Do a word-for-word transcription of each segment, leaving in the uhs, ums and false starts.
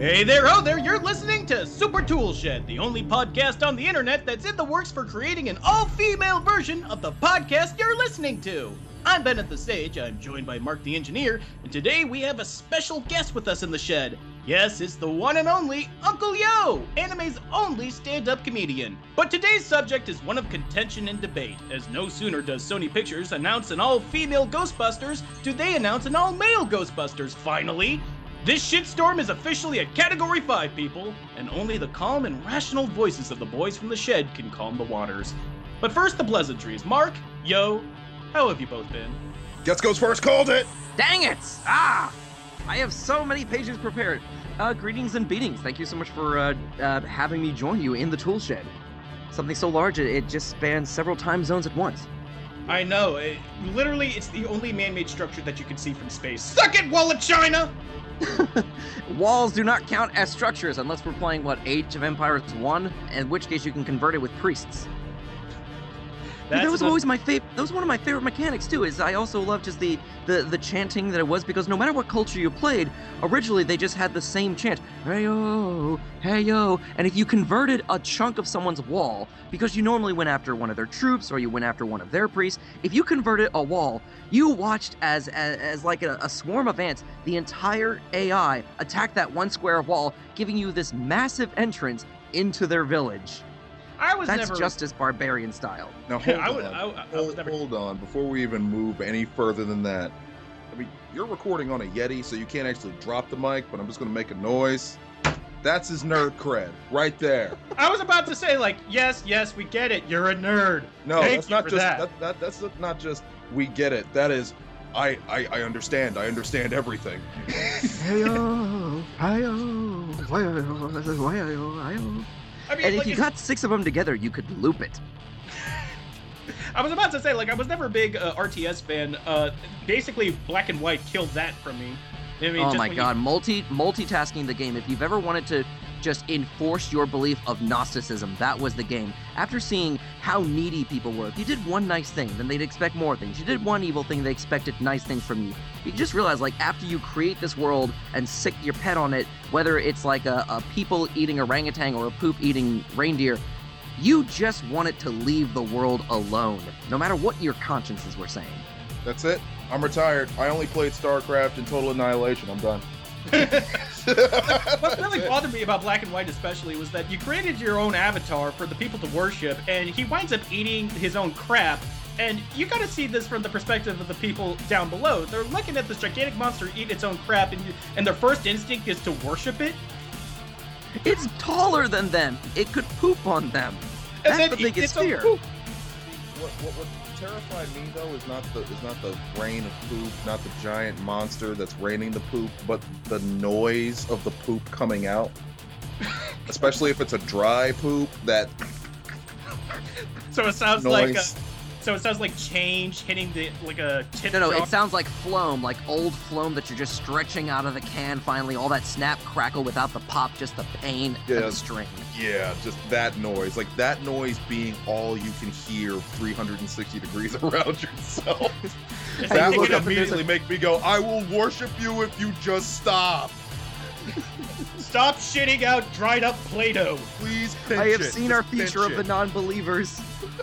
Hey there, ho there, you're listening to Super Tool Shed, the only podcast on the internet that's in the works for creating an all-female version of the podcast you're listening to. I'm Ben at the Stage, I'm joined by Mark the Engineer, and today we have a special guest with us in the shed. Yes, it's the one and only Uncle Yo, anime's only stand-up comedian. But today's subject is one of contention and debate, as no sooner does Sony Pictures announce an all-female Ghostbusters, do they announce an all-male Ghostbusters, finally? This shitstorm is officially a Category five, people, and only the calm and rational voices of the boys from the shed can calm the waters. But first, the pleasantries. Mark, Yo, how have you both been? Guts goes first, called it! Dang it! Ah! I have so many pages prepared. Uh, greetings and beatings. Thank you so much for uh, uh, having me join you in the tool shed. Something so large, it, it just spans several time zones at once. I know. It, literally, it's the only man-made structure that you can see from space. Suck it, Wall of China! Walls do not count as structures unless we're playing, what, Age of Empires one? In which case you can convert it with priests. That was always my favorite. That was one of my favorite mechanics too. Is I also loved just the, the the chanting that it was, because no matter what culture you played, originally they just had the same chant, hey yo, hey yo. And if you converted a chunk of someone's wall, because you normally went after one of their troops or you went after one of their priests, if you converted a wall, you watched as as, as like a, a swarm of ants, the entire A I attack that one square of wall, giving you this massive entrance into their village. I was That's never... Justice Barbarian style. Now hold I would, on, I, I hold, was never... hold on, before we even move any further than that. I mean, you're recording on a Yeti, so you can't actually drop the mic, but I'm just gonna make a noise. That's his nerd cred, right there. I was about to say, like, yes, yes, we get it, you're a nerd. No, Thank that's you not for just, that. that, that, that's not just, we get it, that is, I, I, I understand, I understand everything. Hey-yo, hi-yo, hi-yo, hi-yo, hi-yo. I mean, And like, if you it's- got six of them together, you could loop it. I was about to say, like, I was never a big uh, R T S fan. Uh, basically, Black and White killed that from me. I mean, Oh just my when god, you... multi multitasking the game. If you've ever wanted to just enforce your belief of Gnosticism, that was the game. After seeing how needy people were, if you did one nice thing, then they'd expect more things. You did one evil thing, they expected nice things from you. You just realize, like, after you create this world and sick your pet on it, whether it's like a, a people eating orangutan or a poop eating reindeer, you just want it to leave the world alone, no matter what your consciences were saying. That's it, I'm retired. I only played StarCraft and Total Annihilation, I'm done. What really bothered me about Black and White especially was that you created your own avatar for the people to worship, and he winds up eating his own crap. And you gotta see this from the perspective of the people down below. They're looking at this gigantic monster eat its own crap, and, you, and their first instinct is to worship it. It's taller than them. It could poop on them. And That's then the eat biggest its own fear. poop. What, what, what terrified me though is not the is not the rain of poop, not the giant monster that's raining the poop, but the noise of the poop coming out. Especially if it's a dry poop, that So it sounds noise. like a, so it sounds like change hitting the like a tip. No, no, jar. it sounds like phloem, like old phloem that you're just stretching out of the can finally. All that snap, crackle without the pop, just the pain Yeah. of the string. Yeah, just that noise. Like that noise being all you can hear three hundred sixty degrees around yourself. It's That like would taking a- immediately make me go, I will worship you if you just stop. Stop shitting out dried up Play-Doh. Please pinch I have it. seen Just our pinch feature of it. the non-believers.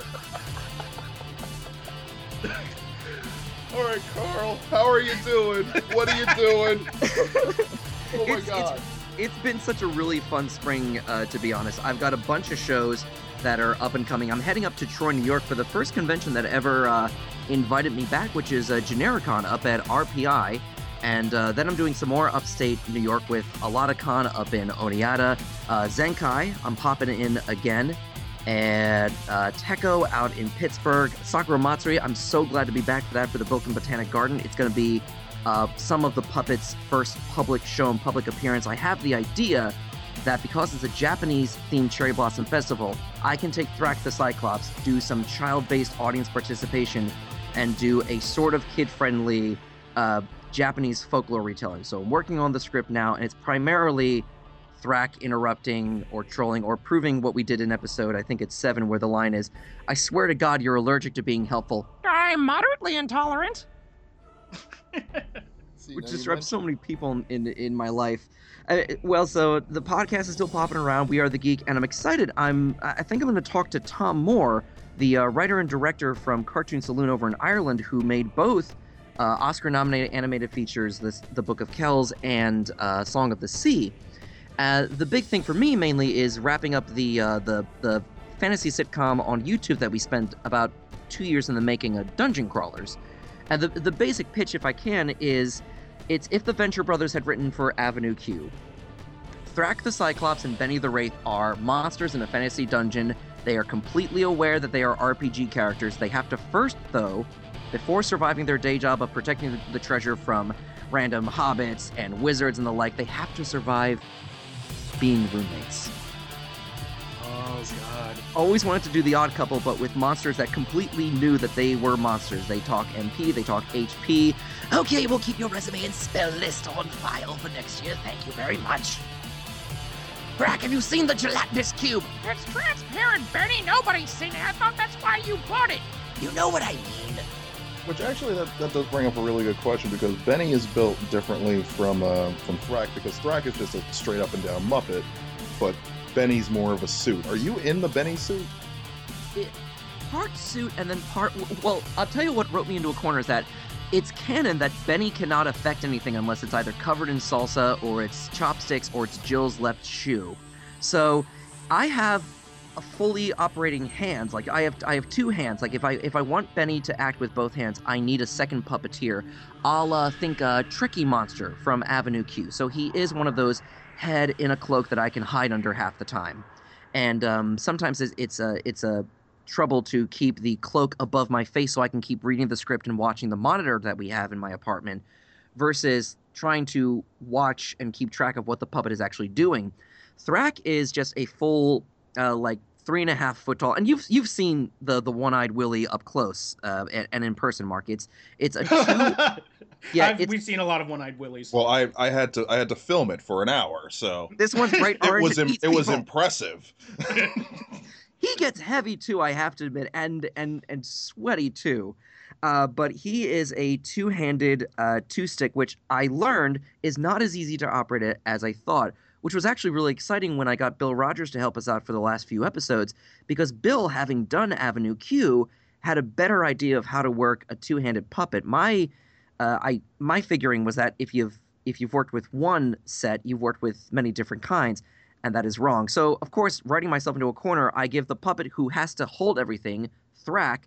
All right, Carl, how are you doing? What are you doing? Oh my It's- god. It's been such a really fun spring, uh, to be honest. I've got a bunch of shows that are up and coming. I'm heading up to Troy, New York for the first convention that ever uh, invited me back, which is uh, Genericon up at R P I. And uh, then I'm doing some more upstate New York with AladaCon up in Oneata, uh, Zenkai, I'm popping in again, and uh, Techo out in Pittsburgh, Sakura Matsuri. I'm so glad to be back for that for the Broken Botanic Garden. It's going to be uh, some of the puppets' first public show and public appearance. I have the idea that because it's a Japanese-themed Cherry Blossom Festival, I can take Thrak the Cyclops, do some child-based audience participation, and do a sort of kid-friendly uh, Japanese folklore retelling. So I'm working on the script now, and it's primarily Thrak interrupting or trolling or proving what we did in episode, I think it's seven, where the line is, I swear to God you're allergic to being helpful. I'm moderately intolerant. See, which now you disrupts so mentioned- many people in in my life. Uh, well, so the podcast is still popping around. We Are the Geek, and I'm excited. I'm I think I'm going to talk to Tom Moore, the uh, writer and director from Cartoon Saloon over in Ireland, who made both uh, Oscar-nominated animated features, this The Book of Kells and uh, Song of the Sea. Uh, the big thing for me mainly is wrapping up the uh, the the fantasy sitcom on YouTube that we spent about two years in the making of Dungeon Crawlers. And the the basic pitch, if I can, is it's if the Venture Brothers had written for Avenue Q. Thrak the Cyclops and Benny the Wraith are monsters in a fantasy dungeon. They are completely aware that they are R P G characters. They have to first, though, before surviving their day job of protecting the, the treasure from random hobbits and wizards and the like, they have to survive being roommates. Oh, God. Always wanted to do The Odd Couple, but with monsters that completely knew that they were monsters. They talk M P, they talk H P. Okay, we'll keep your resume and spell list on file for next year. Thank you very much. Brack, have you seen the gelatinous cube? It's transparent, Benny. Nobody's seen it. I thought that's why you bought it. You know what I mean. Which actually, that, that does bring up a really good question, because Benny is built differently from uh, from Thrak, because Thrak is just a straight up and down Muppet, but Benny's more of a suit. Are you in the Benny suit? It, part suit and then part... Well, I'll tell you what wrote me into a corner is that it's canon that Benny cannot affect anything unless it's either covered in salsa or it's chopsticks or it's Jill's left shoe. So I have a fully operating hands. Like I have I have two hands. Like if I if I want Benny to act with both hands, I need a second puppeteer. I'll uh, think a Tricky Monster from Avenue Q. So he is one of those head in a cloak that I can hide under half the time. And um, sometimes it's, it's a it's a trouble to keep the cloak above my face so I can keep reading the script and watching the monitor that we have in my apartment versus trying to watch and keep track of what the puppet is actually doing. Thrak is just a full, uh, like, three and a half foot tall, and you've you've seen the the one-eyed Willy up close uh, and, and in person, Mark. It's it's a two, yeah. I've, It's, we've seen a lot of one-eyed Willies. Well, I I had to I had to film it for an hour, so this one's bright it orange. was and im- eats it was people. impressive. He gets heavy too, I have to admit, and and and sweaty too. Uh, but he is a two-handed uh, two-stick, which I learned is not as easy to operate as I thought, which was actually really exciting when I got Bill Rogers to help us out for the last few episodes, because Bill, having done Avenue Q, had a better idea of how to work a two-handed puppet. My uh, I my figuring was that if you've if you've worked with one set, you've worked with many different kinds, and that is wrong. So, of course, writing myself into a corner, I give the puppet who has to hold everything, Thrak,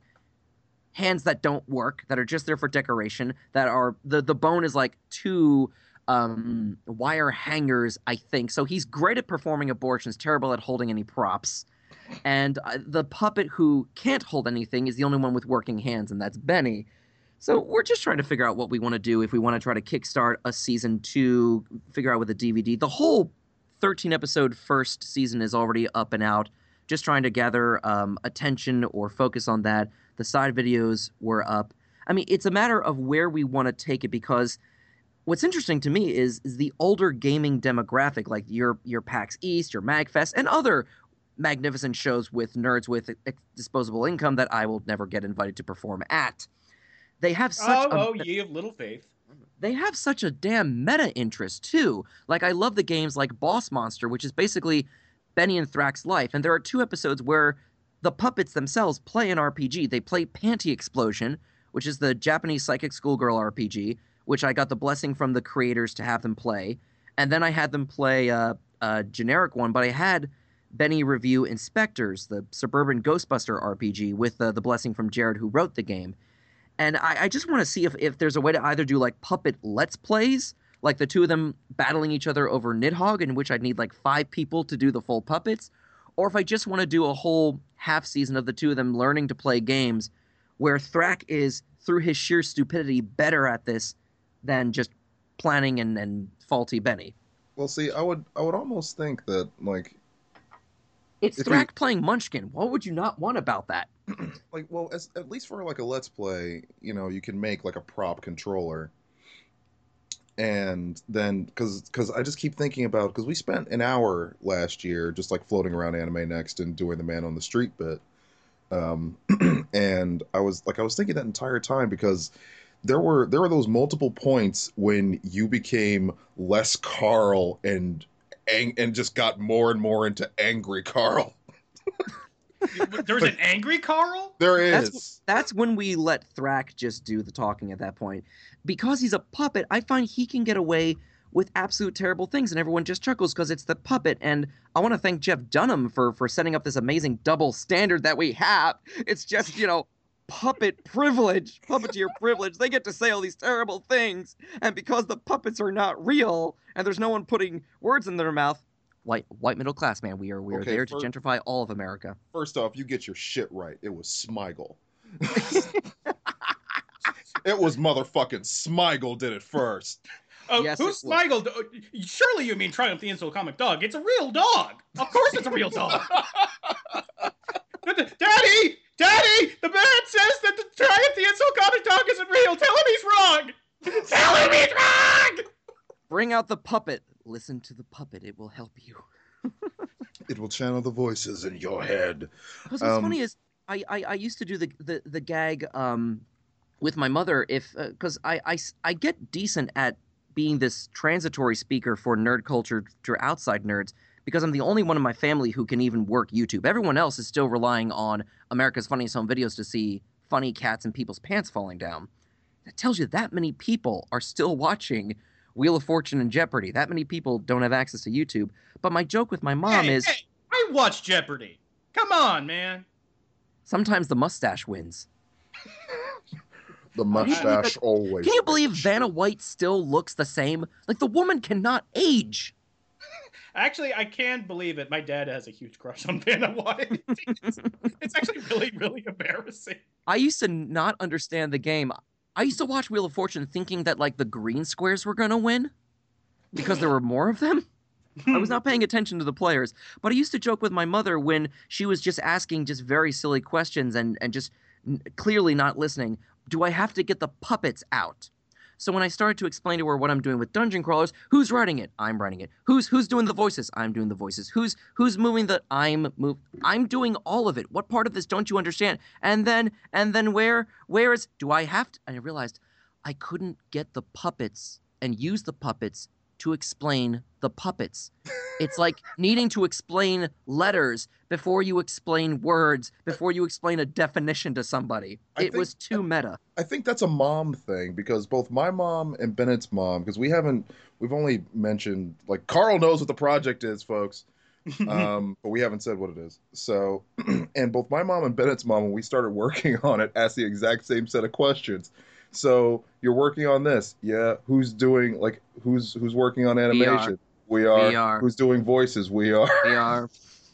hands that don't work, that are just there for decoration, that are the the bone is like two um, wire hangers, I think. So he's great at performing abortions, terrible at holding any props. And uh, the puppet who can't hold anything is the only one with working hands, and that's Benny. So we're just trying to figure out what we want to do, if we want to try to kickstart a season two, figure out with a D V D. The whole thirteen episode first season is already up and out, just trying to gather um, attention or focus on that. The side videos were up. I mean, it's a matter of where we want to take it, because what's interesting to me is, is the older gaming demographic, like your your PAX East, your MagFest, and other magnificent shows with nerds with disposable income that I will never get invited to perform at. They have such oh, a, oh, ye of little faith. they have such a damn meta interest too. Like, I love the games like Boss Monster, which is basically Benny and Thrak's life, and there are two episodes where the puppets themselves play an R P G. They play Panty Explosion, which is the Japanese psychic schoolgirl R P G, which I got the blessing from the creators to have them play. And then I had them play uh, a generic one, but I had Benny review Inspectors, the suburban Ghostbuster R P G, with uh, the blessing from Jared, who wrote the game. And I, I just want to see if, if there's a way to either do like puppet Let's Plays, like the two of them battling each other over Nidhogg, in which I'd need like five people to do the full puppets, or if I just want to do a whole half season of the two of them learning to play games, where Thrak is, through his sheer stupidity, better at this than just planning and, and faulty Benny. Well, see, I would I would almost think that, like, It's If Thrak you- playing Munchkin. What would you not want about that? like well, as, at least for like a Let's Play, you know, you can make like a prop controller, and then because because I just keep thinking about, because we spent an hour last year just like floating around Anime Next and doing the man on the street bit, um, and I was like I was thinking that entire time, because there were there were those multiple points when you became less Carl and ang- and just got more and more into angry Carl. There's an angry Carl? There is. That's, that's when we let Thrak just do the talking at that point. Because he's a puppet, I find he can get away with absolute terrible things, and everyone just chuckles because it's the puppet. And I want to thank Jeff Dunham for, for setting up this amazing double standard that we have. It's just, you know, puppet privilege, puppeteer privilege. They get to say all these terrible things, and because the puppets are not real, and there's no one putting words in their mouth, White white middle class man, we are we are Okay, there for- to gentrify all of America. First off, you get your shit right. It was Smigel. It was motherfucking Smigel did it first. Uh, Yes, who's it was. Smigel? Uh, Surely you mean Triumph the Insult Comic Dog. It's a real dog. Of course it's a real dog. Daddy! Daddy! The man says that the Triumph the Insult Comic Dog isn't real. Tell him he's wrong. Tell him he's wrong! Bring out the puppet. Listen to the puppet. It will help you. It will channel the voices in your head. Because what's Um, funny is I, I, I used to do the, the, the gag um, with my mother if because uh, I, I, I get decent at being this transitory speaker for nerd culture to outside nerds because I'm the only one in my family who can even work YouTube. Everyone else is still relying on America's Funniest Home Videos to see funny cats and people's pants falling down. That tells you that many people are still watching Wheel of Fortune and Jeopardy. That many people don't have access to YouTube. But my joke with my mom hey, is hey, I watch Jeopardy. Come on, man. sometimes the mustache wins. The mustache always. Can you believe Vanna White still looks the same? Like, the woman cannot age. Actually, I can believe it. My dad has a huge crush on Vanna White. it's, it's actually really, really embarrassing. I used to not understand the game. I used to watch Wheel of Fortune thinking that, like, the green squares were going to win because there were more of them. I was not paying attention to the players. But I used to joke with my mother when she was just asking just very silly questions and, and just n- clearly not listening. Do I have to get the puppets out? So when I started to explain to her what I'm doing with Dungeon Crawlers, who's writing it? I'm writing it. Who's who's doing the voices? I'm doing the voices. Who's who's moving the I'm move I'm doing all of it. What part of this don't you understand? And then and then where where is do I have to and I realized I couldn't get the puppets and use the puppets to explain the puppets. It's like needing to explain letters before you explain words, before you explain a definition to somebody. I It think- was too meta. I think that's a mom thing because both my mom and Bennett's mom, because we haven't, we've only mentioned, like, Carl knows what the project is, folks, um, but we haven't said what it is. So, and both my mom and Bennett's mom, when we started working on it, asked the exact same set of questions. So you're working on this, yeah? Who's doing like who's who's working on animation? We are. We are. Who's doing voices? We are. They are.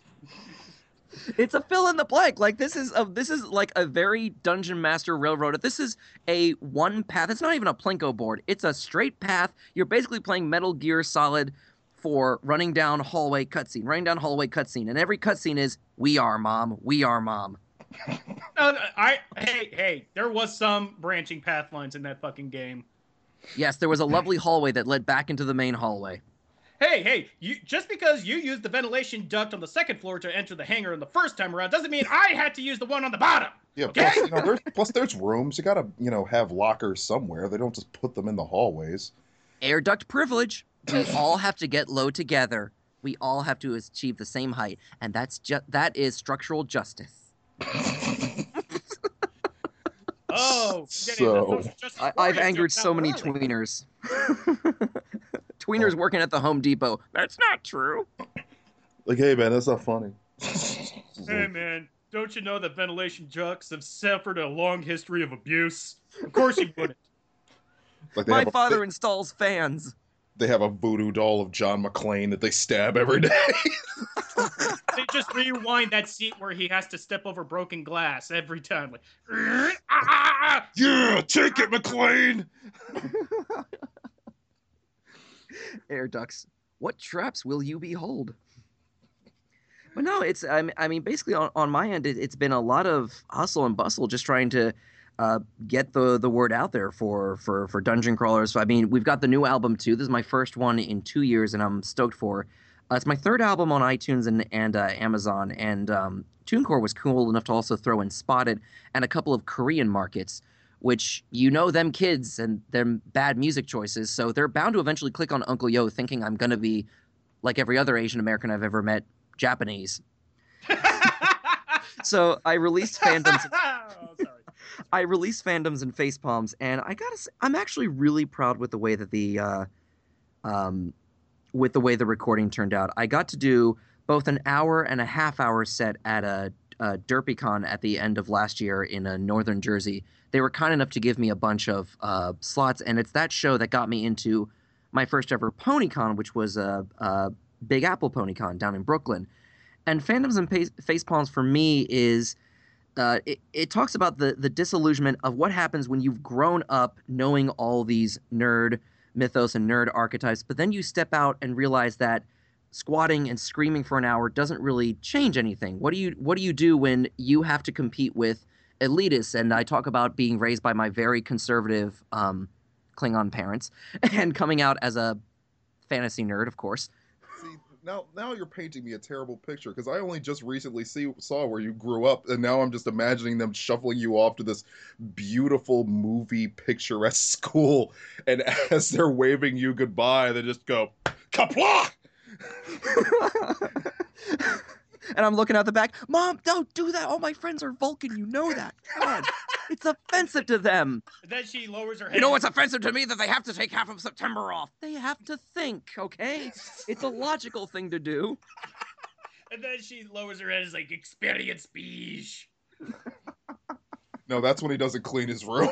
It's a fill in the blank. Like this is a this is like a very Dungeon Master Railroad. This is a one path. It's not even a Plinko board. It's a straight path. You're basically playing Metal Gear Solid for running down hallway cutscene, running down hallway cutscene, and every cutscene is "We are mom, we are mom." No, no, I hey hey, there was some branching path lines in that fucking game. Yes, there was a lovely hallway that led back into the main hallway. Hey hey, you just because you used the ventilation duct on the second floor to enter the hangar in the first time around doesn't mean I had to use the one on the bottom. Yeah. Okay. Plus, you know, there's, plus, there's rooms. You gotta, you know, have lockers somewhere. They don't just put them in the hallways. Air duct privilege. We all have to get low together. We all have to achieve the same height, and that's just that is structural justice. Oh, So- I, I've angered so many tweeners. Tweeners working at the Home Depot. That's not true. Like, hey man, that's not funny. Hey man, don't you know that ventilation ducts have suffered a long history of abuse? Of course you wouldn't. Like they My have a, father they, installs fans. they have a voodoo doll of John McClane that they stab every day. They just rewind that seat where he has to step over broken glass every time. Like, "Ah, ah, ah." Yeah, take it, McClane. Air ducts. What traps will you behold? But no, it's I mean, I mean basically on, on my end, it, it's been a lot of hustle and bustle, just trying to uh, get the the word out there for for for Dungeon Crawlers. So, I mean, we've got the new album too. This is my first one in two years, and I'm stoked for. Uh, it's my third album on iTunes and and uh, Amazon, and um, TuneCore was cool enough to also throw in Spotted and a couple of Korean markets, which you know them kids and them bad music choices, so they're bound to eventually click on Uncle Yo thinking I'm going to be, like every other Asian American I've ever met, Japanese. So I released fandoms. oh, sorry. I released fandoms and facepalms, and I gotta say, I'm actually really proud with the way that the, uh, um, with the way the recording turned out. I got to do both an hour and a half hour set at a, a DerpyCon at the end of last year in uh, northern Jersey. They were kind enough to give me a bunch of uh, slots, and it's that show that got me into my first ever PonyCon, which was a, a Big Apple PonyCon down in Brooklyn. And fandoms and face, facepalms for me is uh, it, it talks about the the disillusionment of what happens when you've grown up knowing all these nerd mythos and nerd archetypes, but then you step out and realize that squatting and screaming for an hour doesn't really change anything. What do you what do you do when you have to compete with elitists? And I talk about being raised by my very conservative um, Klingon parents and coming out as a fantasy nerd, of course. See, now now you're painting me a terrible picture, because I only just recently see saw where you grew up, and now I'm just imagining them shuffling you off to this beautiful movie picturesque school, and as they're waving you goodbye, they just go, Kapla! And I'm looking out the back. Mom, don't do that. All my friends are Vulcan. You know that. God, it's offensive to them. And then she lowers her head. You know what's offensive to me? That they have to take half of September off. They have to think, okay? It's a logical thing to do. And then she lowers her head and is like, experience beige. No, that's when he doesn't clean his room.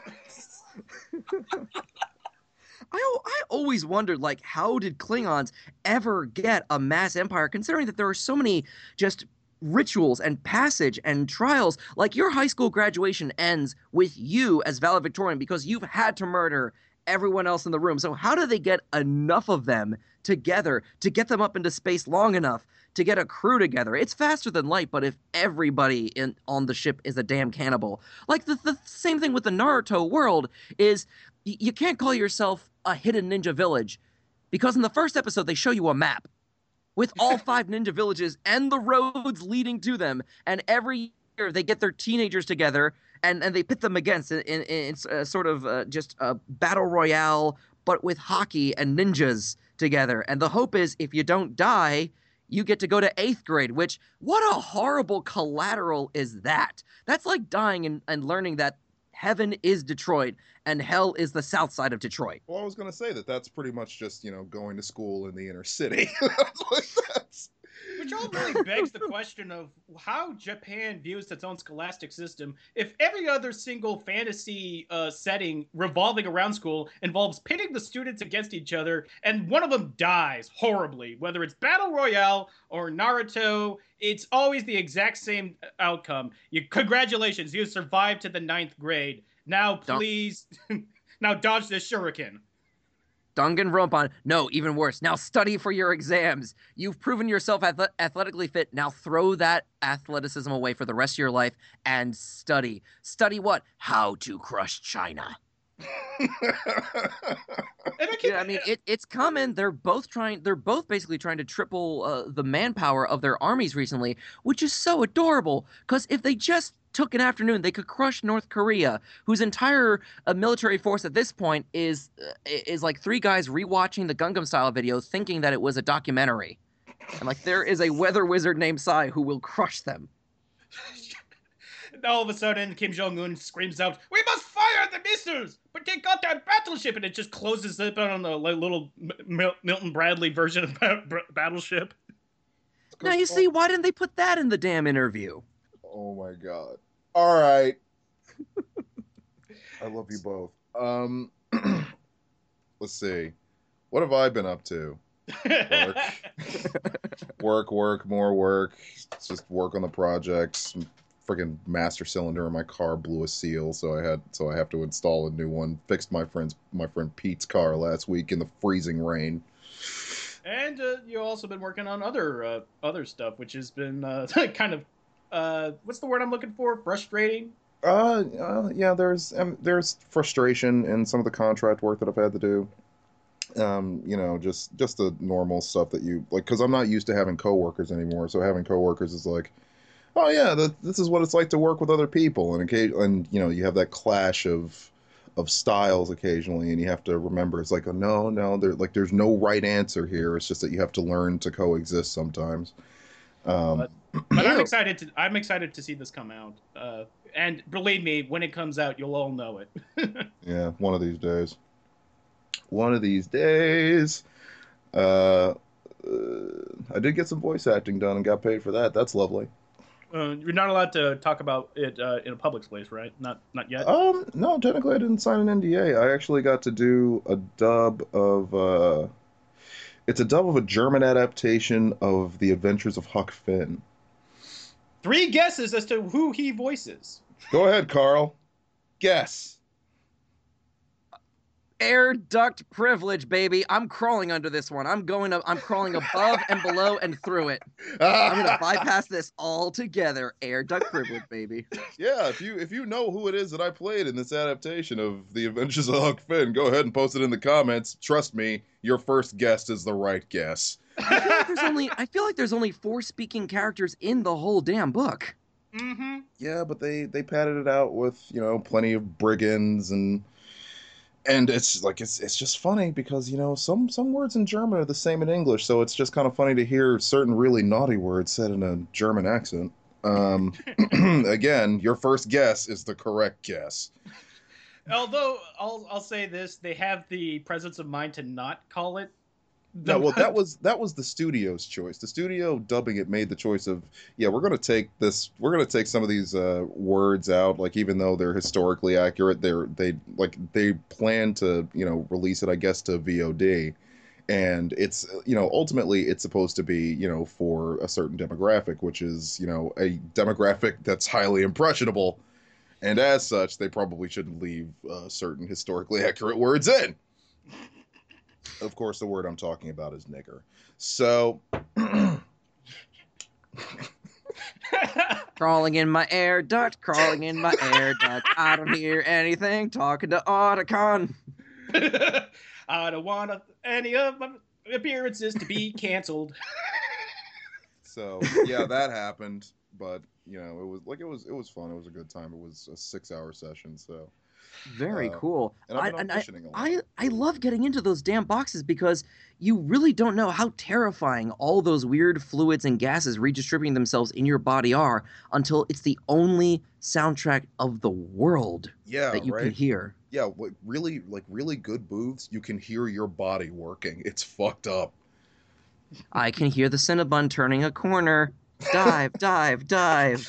I, I always wondered, like, how did Klingons ever get a mass empire, considering that there are so many just rituals and passage and trials. Like, your high school graduation ends with you as valedictorian because you've had to murder everyone else in the room. So how do they get enough of them together to get them up into space long enough to get a crew together? It's faster than light, but if everybody in on the ship is a damn cannibal. Like, the, the same thing with the Naruto world is y- you can't call yourself a hidden ninja village, because in the first episode they show you a map with all five ninja villages and the roads leading to them, and every year they get their teenagers together and, and they pit them against in, in, in uh, sort of uh, just a battle royale, but with hockey and ninjas together. And the hope is if you don't die, you get to go to eighth grade, which, what a horrible collateral is that? That's like dying and, and learning that heaven is Detroit and hell is the south side of Detroit. Well, I was going to say that that's pretty much just, you know, going to school in the inner city. That's like that's... Which all really begs the question of how Japan views its own scholastic system if every other single fantasy uh, setting revolving around school involves pitting the students against each other and one of them dies horribly. Whether it's Battle Royale or Naruto, it's always the exact same outcome. You, congratulations, you survived to the ninth grade. Now please, now dodge this shuriken. Danganronpa. No, even worse. Now study for your exams. You've proven yourself ath- athletically fit. Now throw that athleticism away for the rest of your life and study. Study what? How to crush China. And I, keep, Yeah, I mean, it, it's common. They're both trying. They're both basically trying to triple uh, the manpower of their armies recently, which is so adorable. Because if they just took an afternoon, they could crush North Korea, whose entire uh, military force at this point is uh, is like three guys rewatching the Gangnam Style video, thinking that it was a documentary. And like, there is a weather wizard named Psy who will crush them. all of a sudden, Kim Jong-un screams out, "We must fire the missiles! But they got that battleship!" And it just closes up on the like, little Mil- Milton Bradley version of ba- ba- Battleship. Now, you see, why didn't they put that in the damn interview? Oh my god. All right. I love you both. Um, let's see. What have I been up to? Work. work, work, more work. It's just work on the projects. Freaking master cylinder in my car blew a seal, so I had so I have to install a new one. Fixed my friend's my friend Pete's car last week in the freezing rain. And uh, you've also been working on other uh, other stuff, which has been uh, kind of uh, what's the word I'm looking for? Frustrating. Uh, uh yeah. There's um, there's frustration in some of the contract work that I've had to do. Um, you know, just just the normal stuff that you like, because I'm not used to having coworkers anymore. So having coworkers is like, Oh yeah, the, this is what it's like to work with other people, and occa- and you know you have that clash of of styles occasionally, and you have to remember it's like, oh, no, no, there like there's no right answer here. It's just that you have to learn to coexist sometimes. Um, But but I'm Ew. excited to I'm excited to see this come out. Uh, and believe me, when it comes out, you'll all know it. yeah, one of these days. One of these days. Uh, uh, I did get some voice acting done and got paid for that. That's lovely. Uh, you're not allowed to talk about it uh, in a public place, right? Not not yet. Um, no, technically I didn't sign an N D A. I actually got to do a dub of uh it's a dub of a German adaptation of The Adventures of Huck Finn. Three guesses as to who he voices. Go ahead, Carl. Guess. Air duct privilege, baby. I'm crawling under this one. I'm going up. I'm crawling above and below and through it. I'm gonna bypass this altogether. Air duct privilege, baby. Yeah, if you if you know who it is that I played in this adaptation of The Adventures of Huck Finn, go ahead and post it in the comments. Trust me, your first guess is the right guess. I feel like there's only. I feel like there's only four speaking characters in the whole damn book. Mm-hmm. Yeah, but they they padded it out with, you know, plenty of brigands and and it's like it's it's just funny because, you know, some some words in German are the same in English, so it's just kind of funny to hear certain really naughty words said in a German accent. Um, again, your first guess is the correct guess. Although I'll I'll say this, they have the presence of mind to not call it. the No, well, that was that was the studio's choice. The studio dubbing it made the choice of, yeah, we're gonna take this, we're gonna take some of these uh, words out, like even though they're historically accurate, they're they like they plan to, you know, release it, I guess, to V O D, and it's, you know, ultimately it's supposed to be, you know, for a certain demographic, which is, you know, a demographic that's highly impressionable, and as such, they probably shouldn't leave uh, certain historically accurate words in. Of course, the word I'm talking about is nigger. So, Crawling in my air duct, crawling in my air duct. I don't hear anything. Talking to Otacon. I don't want any of my appearances to be canceled. so yeah, that happened. But you know, it was like it was it was fun. It was a good time. It was a six-hour session. So Very Uh, cool. and I've I, been and I, auditioning a lot. I, I love getting into those damn boxes because you really don't know how terrifying all those weird fluids and gases redistributing themselves in your body are until it's the only soundtrack of the world Yeah, that you right. can hear. Yeah, what really like really good booths, you can hear your body working. It's fucked up. I can hear the Cinnabon turning a corner. Dive, dive, dive.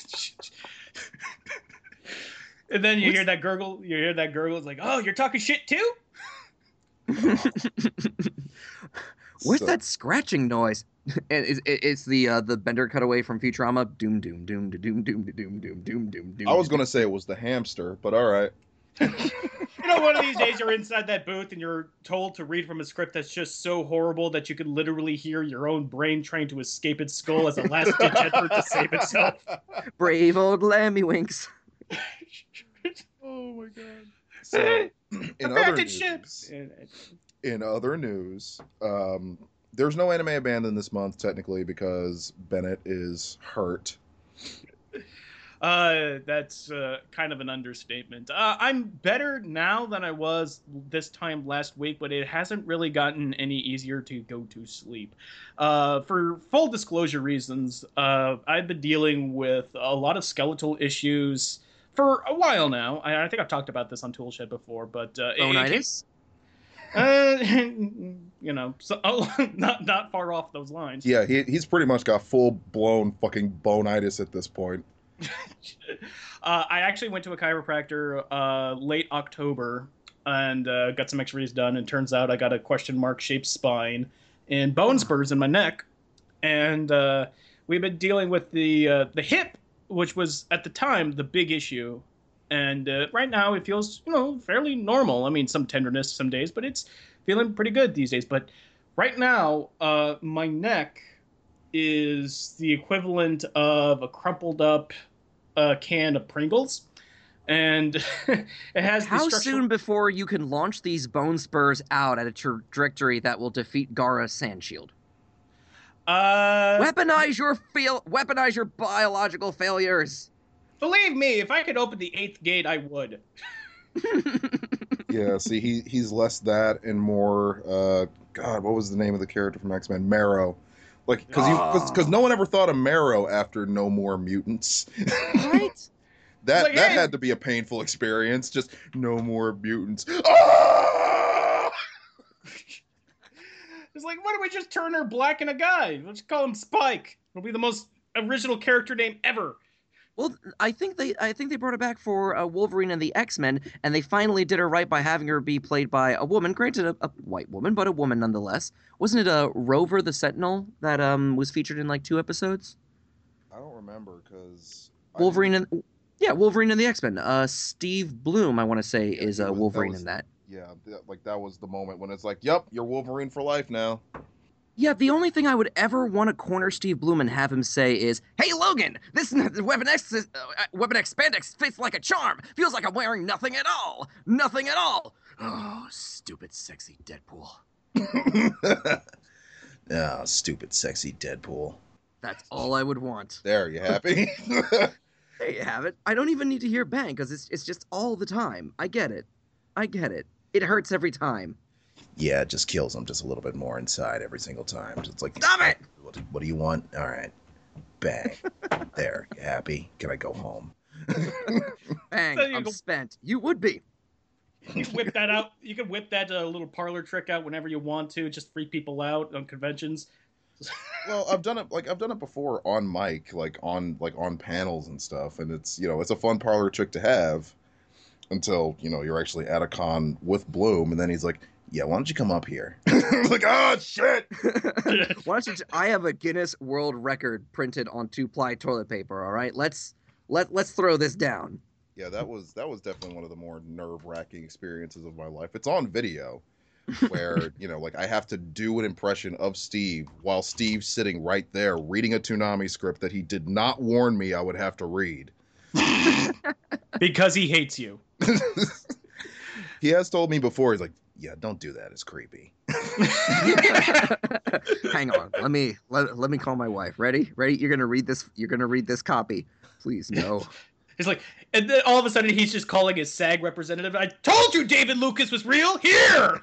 And then you hear that gurgle. You hear that gurgle. It's like, oh, you're talking shit too. What's So- that scratching noise? And it's, it's the uh, the Bender cutaway from Futurama. Doom, doom, doom, doom, doom, doom, doom, doom, doom, doom, doom. I was gonna say it was the hamster, but all right. You know, one of these days you're inside that booth and you're told to read from a script that's just so horrible that you could literally hear your own brain trying to escape its skull as a last ditch effort to save itself. Brave old Lammy Winks. Oh my god. So, in other Abandoned news, ships. in other news, um, there's no anime abandoned this month technically because Bennett is hurt. Uh, that's uh, kind of an understatement. Uh, I'm better now than I was this time last week, but it hasn't really gotten any easier to go to sleep. Uh, for full disclosure reasons, uh, I've been dealing with a lot of skeletal issues for a while now. I, I think I've talked about this on Toolshed before, but uh, it- it- Bonitis? uh, you know, so, oh, not not far off those lines. Yeah, he he's pretty much got full blown fucking bonitis at this point. uh, I actually went to a chiropractor uh, late October and uh, got some x-rays done, and turns out I got a question mark shaped spine and bone spurs in my neck. And uh, we've been dealing with the uh, the hip, which was at the time the big issue. And uh, right now it feels, you know, fairly normal. I mean, some tenderness some days, but it's feeling pretty good these days. But right now, uh, my neck is the equivalent of a crumpled up uh, can of Pringles. And it has the How structure- soon before you can launch these bone spurs out at a trajectory that will defeat Gara's Sand Shield? Uh, Weaponize your feel. Weaponize your biological failures. believe me, if I could open the eighth gate, I would. Yeah, see, he he's less that and more. Uh, God, what was the name of the character from X-Men? Marrow. Like, because Oh. because no one ever thought of Marrow after No More Mutants. Right? That Like, that hey. had to be a painful experience. Just no more mutants. Ah! It's like, why don't we just turn her black and a guy? Let's call him Spike. It'll be the most original character name ever. Well, I think they I think they brought it back for uh, Wolverine and the X-Men, and they finally did her right by having her be played by a woman, granted a, a white woman, but a woman nonetheless. Wasn't it uh, Rover the Sentinel that um was featured in like two episodes? I don't remember because Wolverine and yeah, Wolverine and the X-Men. Uh, Steve Bloom, I want to say, Yeah, is he uh, was- that Wolverine was- in that. Yeah, th- like that was the moment when it's like, "Yep, you're Wolverine for life now." Yeah, the only thing I would ever want to corner Steve Bloom and have him say is, "Hey Logan, this Weapon X, uh, Weapon X spandex fits like a charm. Feels like I'm wearing nothing at all. Nothing at all. Oh, stupid, sexy Deadpool." Ah, stupid, sexy Deadpool. That's all I would want. There, you happy? There you have it. I don't even need to hear bang because it's it's just all the time. I get it. I get it. It hurts every time. Yeah, it just kills them just a little bit more inside every single time. It's like, Stop it! What, what do you want? All right, bang. There, you happy? Can I go home? Bang, So you I'm go- spent. You would be. You can whip that out. You can whip that uh, little parlor trick out whenever you want to. Just freak people out on conventions. Well, I've done it like I've done it before on mic, like on like on panels and stuff, and it's you know it's a fun parlor trick to have until you know you're actually at a con with Bloom, and then he's like, "Yeah, why don't you come up here?" It's like, "Oh shit!" Why don't you? T- I have a Guinness World Record printed on two-ply toilet paper. All right, let's let let's throw this down. Yeah, that was that was definitely one of the more nerve wracking experiences of my life. It's on video, where you know, like I have to do an impression of Steve while Steve's sitting right there reading a Toonami script that he did not warn me I would have to read. Because he hates you. He has told me before. He's like, "Yeah, don't do that. It's creepy." Hang on, let me let, let me call my wife. Ready? Ready? You're gonna read this. You're gonna read this copy. Please, no. He's like, and then all of a sudden he's just calling his SAG representative. I told you David Lucas was real. Here.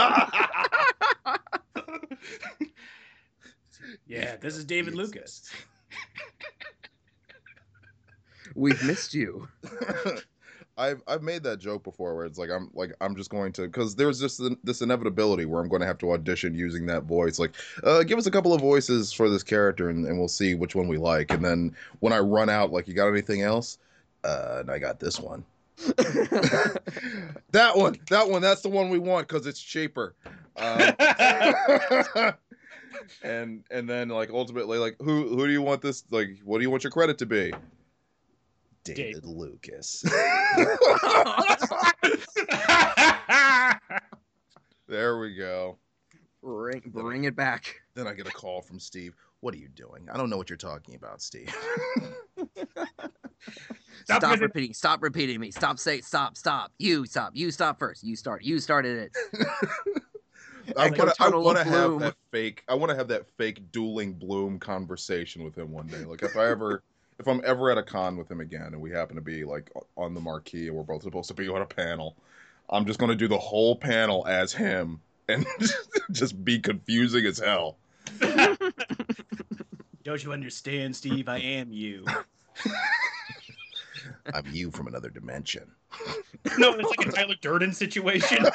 Yeah, this is David Lucas. We've missed you. I've I've made that joke before, where it's like I'm like I'm just going to because there's just this inevitability where I'm going to have to audition using that voice. Like, uh, give us a couple of voices for this character, and, and we'll see which one we like. And then when I run out, like, you got anything else? Uh, and I got this one. That one, that one, that's the one we want because it's cheaper. Um, and and then like ultimately, like, who who do you want this? Like, what do you want your credit to be? David Lucas. There we go. Bring bring it back. Then I get a call from Steve. What are you doing? I don't know what you're talking about, Steve. Stop Stop it. repeating. Stop repeating me. Stop say stop stop. You stop. You stop first. You start. You started it. I Echo want to. I tunnel want to of have Bloom. that fake. I want to have that fake dueling Bloom conversation with him one day. Like if I ever, if I'm ever at a con with him again, and we happen to be like on the marquee, and we're both supposed to be on a panel, I'm just gonna do the whole panel as him, and just be confusing as hell. Don't you understand, Steve? I am you. I'm you from another dimension. No, it's like a Tyler Durden situation.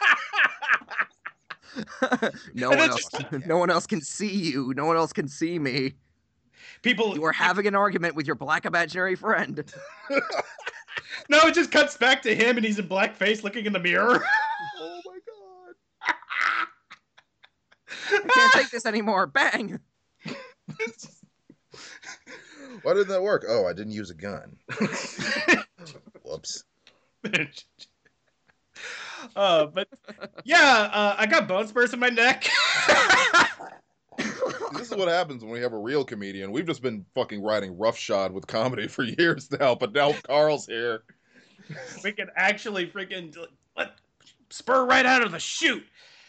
No one else. No one else can see you. No one else can see me. People, You are having an argument with your black imaginary friend. no, it just cuts back to him, and he's in blackface, looking in the mirror. Oh my god. I can't take this anymore. Bang. Why didn't that work? Oh, I didn't use a gun. Whoops. uh, but yeah, uh, I got bone spurs in my neck. This is what happens when we have a real comedian. We've just been fucking riding roughshod with comedy for years now, but now Carl's here. We can actually freaking let spur right out of the chute.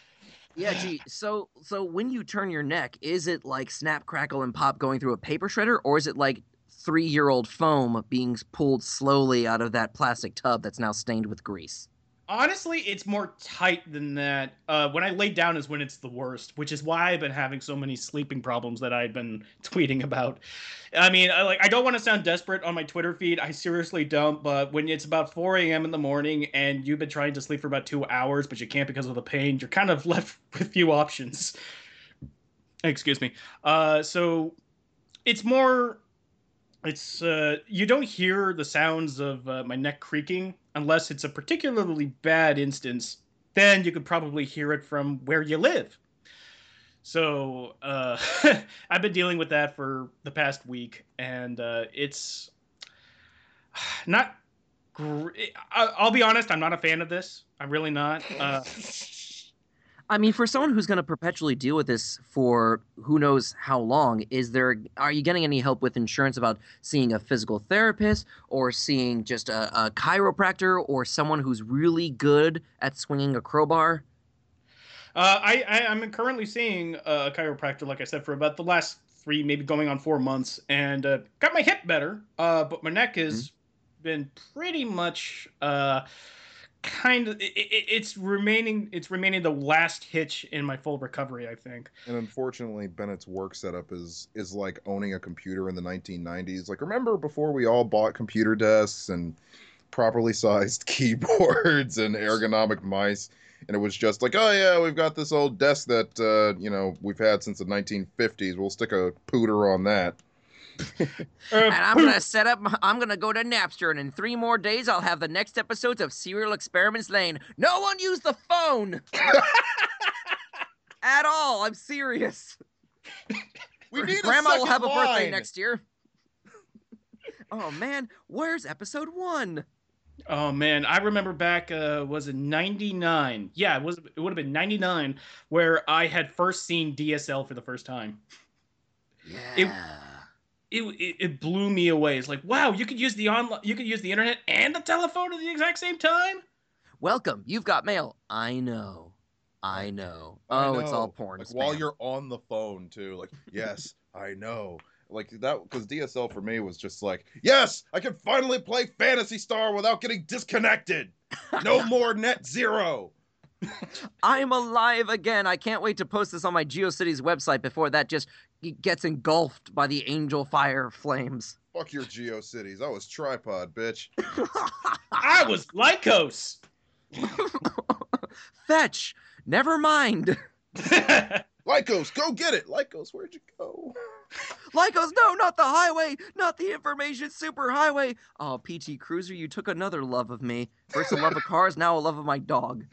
Yeah, gee. So, so when you turn your neck, is it like snap, crackle, and pop going through a paper shredder, or is it like three-year-old foam being pulled slowly out of that plastic tub that's now stained with grease? Honestly, it's more tight than that. Uh, when I lay down is when it's the worst, which is why I've been having so many sleeping problems that I've been tweeting about. I mean, I, like I don't want to sound desperate on my Twitter feed. I seriously don't. But when it's about four a.m. in the morning and you've been trying to sleep for about two hours, but you can't because of the pain, you're kind of left with few options. Excuse me. Uh, so it's more. It's uh, you don't hear the sounds of uh, my neck creaking unless it's a particularly bad instance. Then you could probably hear it from where you live. So uh, I've been dealing with that for the past week, and uh, it's not. Gr- I- I'll be honest, I'm not a fan of this. I'm really not. Uh, I mean, for someone who's going to perpetually deal with this for who knows how long, is there? Are you getting any help with insurance about seeing a physical therapist or seeing just a, a chiropractor or someone who's really good at swinging a crowbar? Uh, I, I I'm currently seeing a chiropractor, like I said, for about the last three, maybe going on four months, and uh, got my hip better. Uh, but my neck has mm-hmm. been pretty much uh, kind of. It, it, it's remaining. It's remaining the last hitch in my full recovery, I think. And unfortunately, Bennett's work setup is is like owning a computer in the nineteen nineties. Like, remember before we all bought computer desks and properly sized keyboards and ergonomic mice? And it was just like, oh yeah, we've got this old desk that uh, you know we've had since the nineteen fifties. We'll stick a pooter on that. uh, and I'm gonna set up. I'm gonna go to Napster, and in three more days, I'll have the next episodes of Serial Experiments Lane. No one use the phone at all. I'm serious. We need Grandma a will have line. a birthday next year. Oh man, where's episode one? Oh man, I remember back. Uh, was it ninety-nine? Yeah, it was. It would have been ninety-nine where I had first seen D S L for the first time. Yeah. It, it it blew me away. It's like, wow, you could use the online, you could use the internet and the telephone at the exact same time. Welcome, you've got mail. I know, I know. Oh, I know. It's all porn. Like spam. While you're on the phone too. Like, yes, I know. Like that, because D S L for me was just like, yes, I can finally play Phantasy Star without getting disconnected. No more Net Zero. I'm alive again. I can't wait to post this on my GeoCities website before that just gets engulfed by the angel fire flames. Fuck your GeoCities. I was Tripod, bitch. I was Lycos. Fetch. Never mind. Lycos, go get it. Lycos, where'd you go? Lycos, no, not the highway, not the information superhighway. Oh, P T Cruiser, you took another love of me. First a love of cars, now a love of my dog.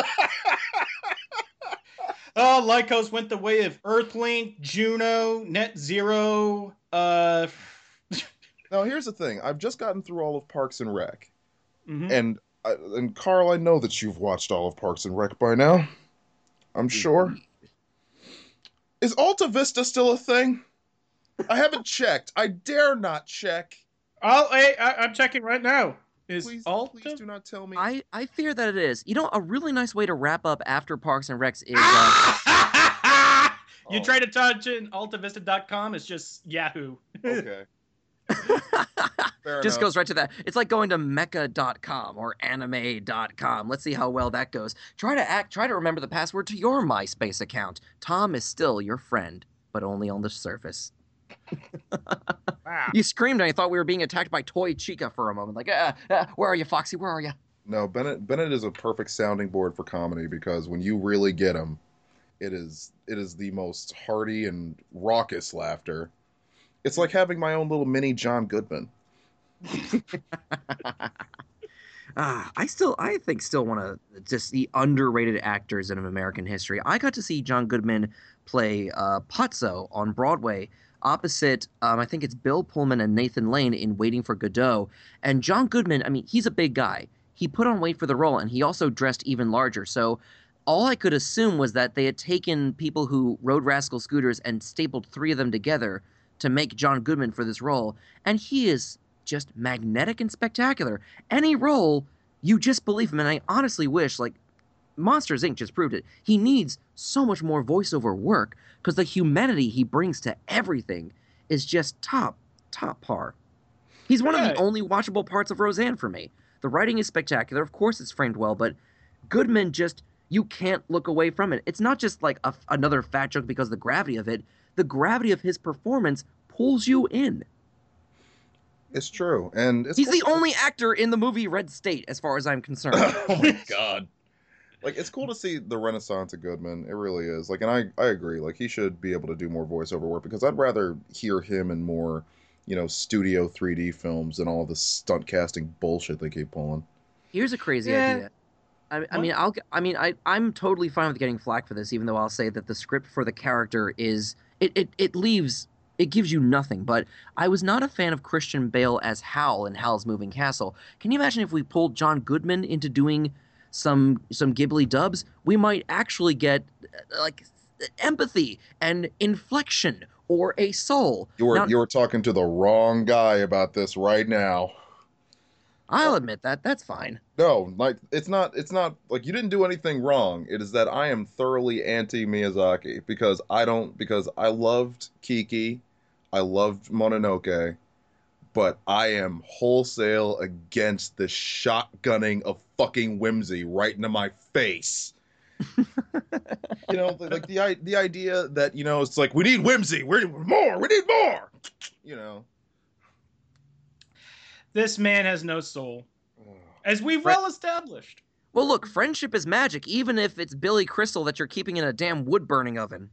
Oh, Lycos went the way of Earthlink, Juno, Net Zero. Uh... Now, here's the thing. I've just gotten through all of Parks and Rec. Mm-hmm. And, I, and Carl, I know that you've watched all of Parks and Rec by now. I'm sure. Is Alta Vista still a thing? I haven't checked. I dare not check. Oh, hey, I, I'm checking right now. Is please, Alta? please do not tell me. I, I fear that it is. You know, a really nice way to wrap up after Parks and Recs is... Uh... you oh. try to touch in alta vista dot com, it's just Yahoo. Okay. Fair Just enough. goes right to that. It's like going to mecha dot com or anime dot com. Let's see how well that goes. Try to act. Try to remember the password to your MySpace account. Tom is still your friend, but only on the surface. Wow. You screamed and I thought we were being attacked by Toy Chica for a moment. Like, uh, uh, where are you, Foxy? Where are you? No, Bennett Bennett is a perfect sounding board for comedy because when you really get him, it is it is the most hearty and raucous laughter. It's like having my own little mini John Goodman. Ah, I still, I think, still one of just the underrated actors in American history. I got to see John Goodman play uh, Pazzo on Broadway opposite, um, I think it's Bill Pullman and Nathan Lane in Waiting for Godot. And John Goodman, I mean, he's a big guy. He put on weight for the role, and he also dressed even larger. So all I could assume was that they had taken people who rode rascal scooters and stapled three of them together to make John Goodman for this role. And he is just magnetic and spectacular. Any role, you just believe him. And I honestly wish, like, Monsters Incorporated just proved it. He needs so much more voiceover work because the humanity he brings to everything is just top, top par. He's one Yeah. of the only watchable parts of Roseanne for me. The writing is spectacular. Of course, it's framed well, but Goodman just, you can't look away from it. It's not just like a, another fat joke because of the gravity of it. The gravity of his performance pulls you in. It's true, and it's He's cool. the only actor in the movie Red State, as far as I'm concerned. Oh my god. Like, it's cool to see the renaissance of Goodman. It really is. Like, and I, I agree. Like, he should be able to do more voiceover work because I'd rather hear him in more, you know, studio three D films than all the stunt casting bullshit they keep pulling. Here's a crazy Yeah. idea. I, I mean, I'll. I mean, I. I'm totally fine with getting flack for this, even though I'll say that the script for the character is it. It, it leaves. It gives you nothing. But I was not a fan of Christian Bale as Hal in Hal's Moving Castle. Can you imagine if we pulled John Goodman into doing some some Ghibli dubs? We might actually get uh, like empathy and inflection or a soul. You were Now, you were talking to the wrong guy about this right now. I'll admit that. That's fine. No, like it's not it's not like you didn't do anything wrong. It is that I am thoroughly anti Miyazaki because I don't because I loved Kiki, I loved Mononoke, but I am wholesale against the shotgunning of fucking whimsy right into my face. You know, like the i- the idea that, you know, it's like we need whimsy, we need more, we need more. You know. This man has no soul, as we've well established. Well, look, friendship is magic, even if it's Billy Crystal that you're keeping in a damn wood-burning oven.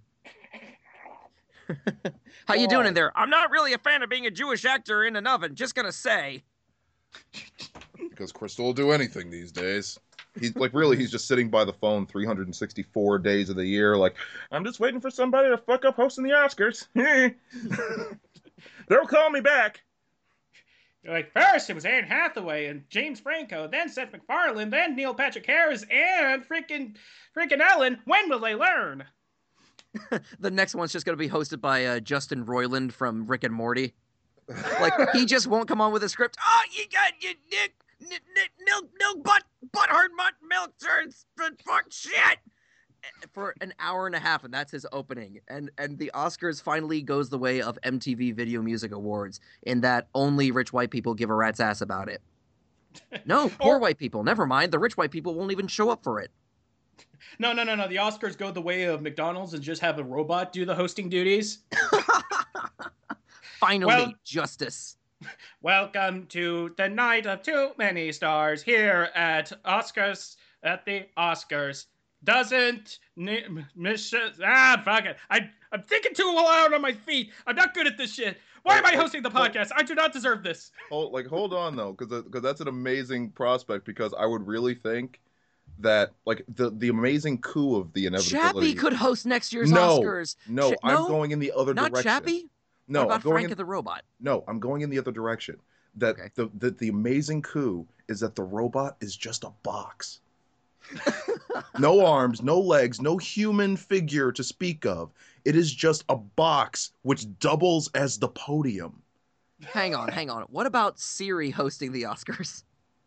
How you doing in there? I'm not really a fan of being a Jewish actor in an oven, just gonna say. Because Crystal will do anything these days. He's like, really, he's just sitting by the phone three hundred sixty-four days of the year, like, I'm just waiting for somebody to fuck up hosting the Oscars. They'll call me back. Like, first it was Anne Hathaway and James Franco, then Seth MacFarlane, then Neil Patrick Harris, and freaking freaking Ellen. When will they learn? The next one's just gonna be hosted by uh, Justin Roiland from Rick and Morty. Like, he just won't come on with a script. Oh, you got you Nick, Nick, Nick milk, milk, butt, butt hard, butt, milk turns, fuck shit. For an hour and a half, and that's his opening. And and the Oscars finally goes the way of M T V Video Music Awards, in that only rich white people give a rat's ass about it. No, poor Or- white people. Never mind. The rich white people won't even show up for it. No, no, no, no. The Oscars go the way of McDonald's and just have a robot do the hosting duties. Finally, Well- justice. Welcome to the night of too many stars here at Oscars, at the Oscars. Doesn't n- miss ah fuck it. I I'm thinking too loud on my feet. I'm not good at this shit. Why am I hosting the podcast? I do not deserve this. Hold, like, hold on, though, because because that's an amazing prospect, because I would really think that, like, the, the amazing coup of the inevitability... Chappie could host next year's No, Oscars. No, Ch- I'm no? going in the other Not direction. Chappie? No, What I'm about going Frank in, and the Robot? no, I'm going in the other direction. That Okay. the, the the amazing coup is that the robot is just a box. No arms, no legs, no human figure to speak of. It is just a box which doubles as the podium. Hang on, hang on. What about Siri hosting the Oscars?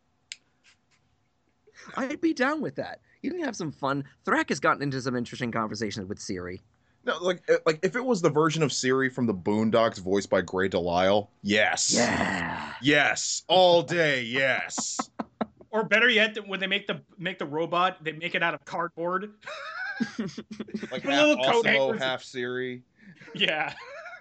I'd be down with that. You can have some fun. Thrak has gotten into some interesting conversations with Siri. No, like eh, like if it was the version of Siri from the Boondocks voiced by Gray Delisle, yes. Yeah. Yes. All day, yes. Or better yet, when they make the make the robot, they make it out of cardboard. Like The half little coat Osmo, hangers. half Siri. Yeah.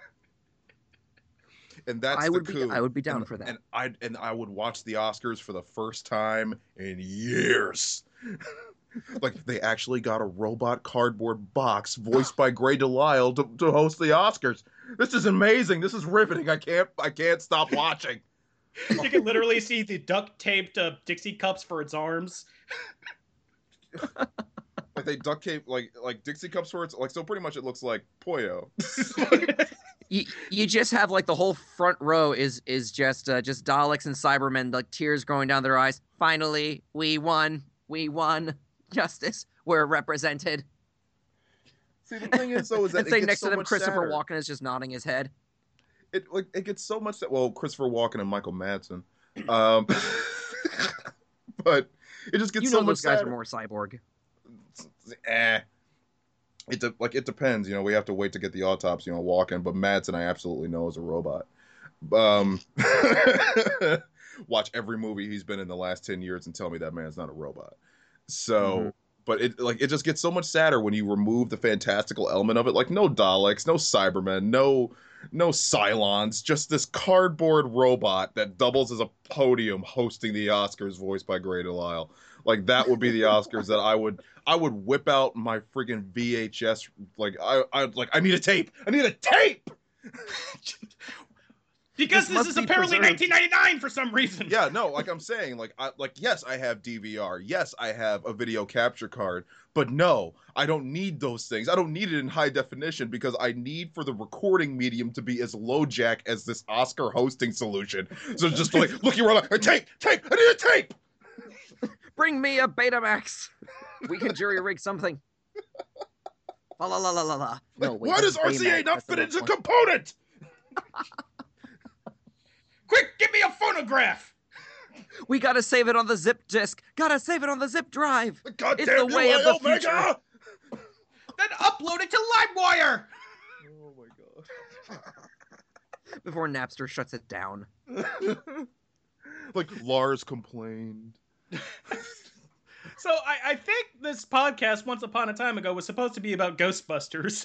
And that's I the would be coup. I would be down and, for that. And I and I would watch the Oscars for the first time in years. Like, they actually got a robot cardboard box voiced by Gray Delisle to, to host the Oscars. This is amazing. This is riveting. I can't I can't stop watching. You can literally see the duct taped uh, Dixie cups for its arms. Like, they duct tape like like Dixie cups for its, like, so pretty much it looks like Poyo. You, you just have like the whole front row is is just uh, just Daleks and Cybermen, like tears going down their eyes. Finally, we won. We won. Justice. We're represented. See, the thing is, though, is that And it saying gets next so to them, much Christopher sadder. Walken is just nodding his head. It like it gets so much that well, Christopher Walken and Michael Madsen, um, but it just gets You so know much those guys sadder. are more cyborg. eh. It de- like it depends. You know, we have to wait to get the autopsy on Walken, but Madsen I absolutely know is a robot. Um, watch every movie he's been in the last ten years and tell me that man's not a robot. So, mm-hmm. but it like it just gets so much sadder when you remove the fantastical element of it. Like no Daleks, no Cybermen, no no Cylons, just this cardboard robot that doubles as a podium hosting the Oscars, voiced by Grey DeLisle. Like that would be the Oscars that I would I would whip out my friggin' V H S. Like I I like I need a tape. I need a tape. Because this, this is apparently preserved. nineteen ninety-nine for some reason. Yeah, no, like I'm saying, like, I, like yes, I have D V R. Yes, I have a video capture card. But no, I don't need those things. I don't need it in high definition because I need for the recording medium to be as low jack as this Oscar hosting solution. So just like, look, you're like, a tape, tape, I need a tape. Bring me a Betamax. We can jury rig something. La la la la la la. No, wait, why does R C A not fit into a component? Quick, give me a phonograph! We gotta save it on the zip disk. Gotta save it on the zip drive. God it's damn the way you, of the Omega! future. Then upload it to LimeWire! Oh my god. Before Napster shuts it down. Like, Lars complained. So I, I think this podcast, once upon a time ago, was supposed to be about Ghostbusters.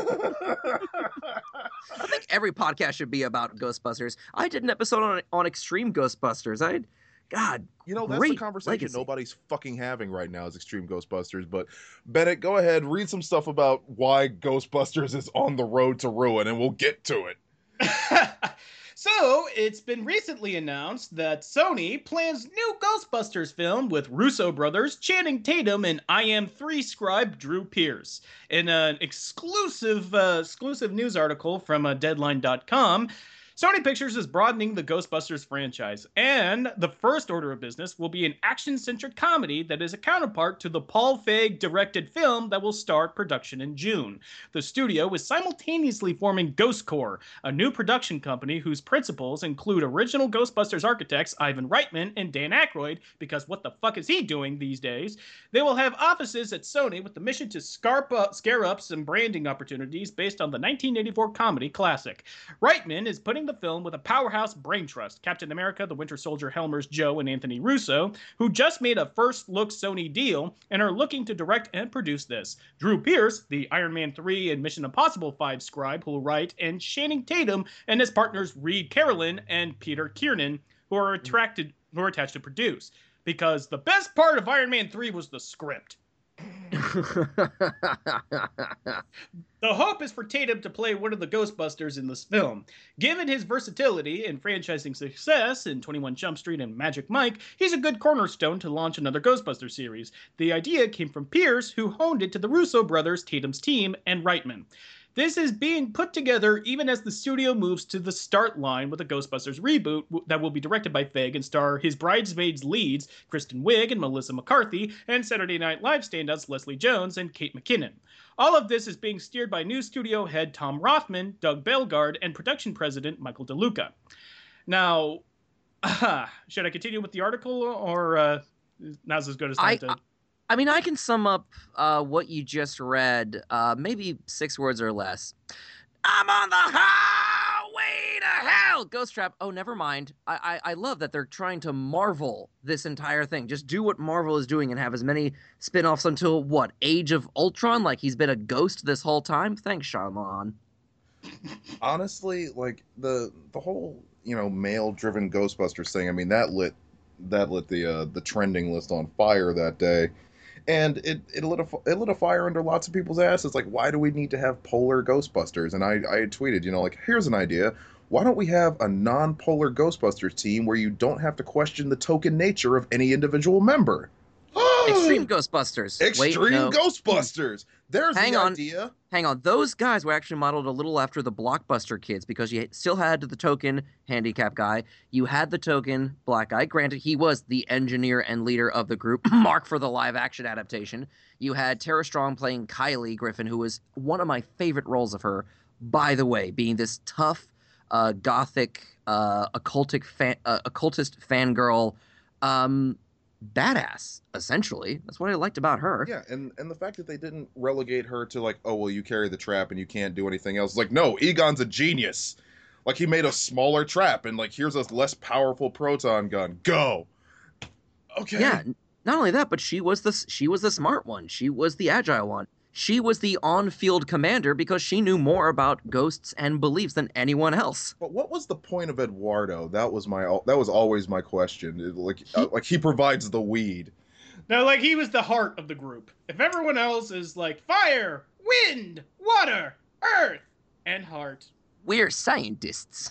I think every podcast should be about Ghostbusters. I did an episode on on Extreme Ghostbusters. I, God, you know that's great the conversation legacy. Nobody's fucking having right now is Extreme Ghostbusters. But Bennett, go ahead, read some stuff about why Ghostbusters is on the road to ruin, and we'll get to it. So, it's been recently announced that Sony plans new Ghostbusters film with Russo brothers, Channing Tatum, and I Am three scribe Drew Pearce. In an exclusive uh, exclusive news article from uh, Deadline dot com, Sony Pictures is broadening the Ghostbusters franchise, and the first order of business will be an action-centric comedy that is a counterpart to the Paul Feig-directed film that will start production in June. The studio is simultaneously forming Ghost Corps, a new production company whose principals include original Ghostbusters architects Ivan Reitman and Dan Aykroyd, because what the fuck is he doing these days? They will have offices at Sony with the mission to scarp up, scare up some branding opportunities based on the nineteen eighty-four comedy classic. Reitman is putting the film with a powerhouse brain trust, Captain America, the Winter Soldier Helmers Joe and Anthony Russo, who just made a first-look Sony deal and are looking to direct and produce this. Drew Pearce, the Iron Man three and Mission Impossible five scribe who will write, and Channing Tatum and his partners Reed Carolyn and Peter Kiernan, who are attracted, who are attached to produce. Because the best part of Iron Man three was the script. The hope is for Tatum to play one of the Ghostbusters in this film. Given his versatility and franchising success in twenty-one Jump Street and Magic Mike, he's a good cornerstone to launch another Ghostbusters series. The idea came from Pierce, who honed it to the Russo brothers, Tatum's team, and Reitman. This is being put together even as the studio moves to the start line with a Ghostbusters reboot that will be directed by Feig and star his bridesmaids leads, Kristen Wiig and Melissa McCarthy, and Saturday Night Live standouts Leslie Jones and Kate McKinnon. All of this is being steered by new studio head Tom Rothman, Doug Belgard, and production president Michael DeLuca. Now, uh, should I continue with the article, or uh, now's as good as time I, to... I- I mean, I can sum up uh, what you just read, uh, maybe six words or less. I'm on the highway to hell! Ghost Trap. Oh, never mind. I, I I love that they're trying to Marvel this entire thing. Just do what Marvel is doing and have as many spin-offs until, what, Age of Ultron? Like he's been a ghost this whole time? Thanks, Shyamalan. Honestly, like, the the whole, you know, male-driven Ghostbusters thing, I mean, that lit that lit the uh, the trending list on fire that day. And it, it, lit a, it lit a fire under lots of people's asses. Like, why do we need to have polar Ghostbusters? And I, I had tweeted, you know, like, here's an idea. Why don't we have a non-polar Ghostbusters team where you don't have to question the token nature of any individual member? Extreme Ghostbusters. Extreme Wait, no. Ghostbusters. There's Hang the on. idea. Hang on. Those guys were actually modeled a little after the Blockbuster kids because you still had the token handicap guy. You had the token black guy. Granted, he was the engineer and leader of the group, Mark for the live-action adaptation. You had Tara Strong playing Kylie Griffin, who was one of my favorite roles of her, by the way, being this tough, uh, gothic, uh, occultic fan, uh, occultist fangirl. Um... badass, essentially. That's what I liked about her. Yeah, and, and the fact that they didn't relegate her to like, oh, well, you carry the trap and you can't do anything else. Like, no, Egon's a genius. Like, he made a smaller trap, and like, here's a less powerful proton gun. Go. Okay. Yeah, not only that, but she was the she was the smart one. She was the agile one. She was the on-field commander because she knew more about ghosts and beliefs than anyone else. But what was the point of Eduardo? That was my that was always my question. It, like he, uh, like he provides the weed. Now, like, he was the heart of the group. If everyone else is like fire, wind, water, earth, and heart. We're scientists.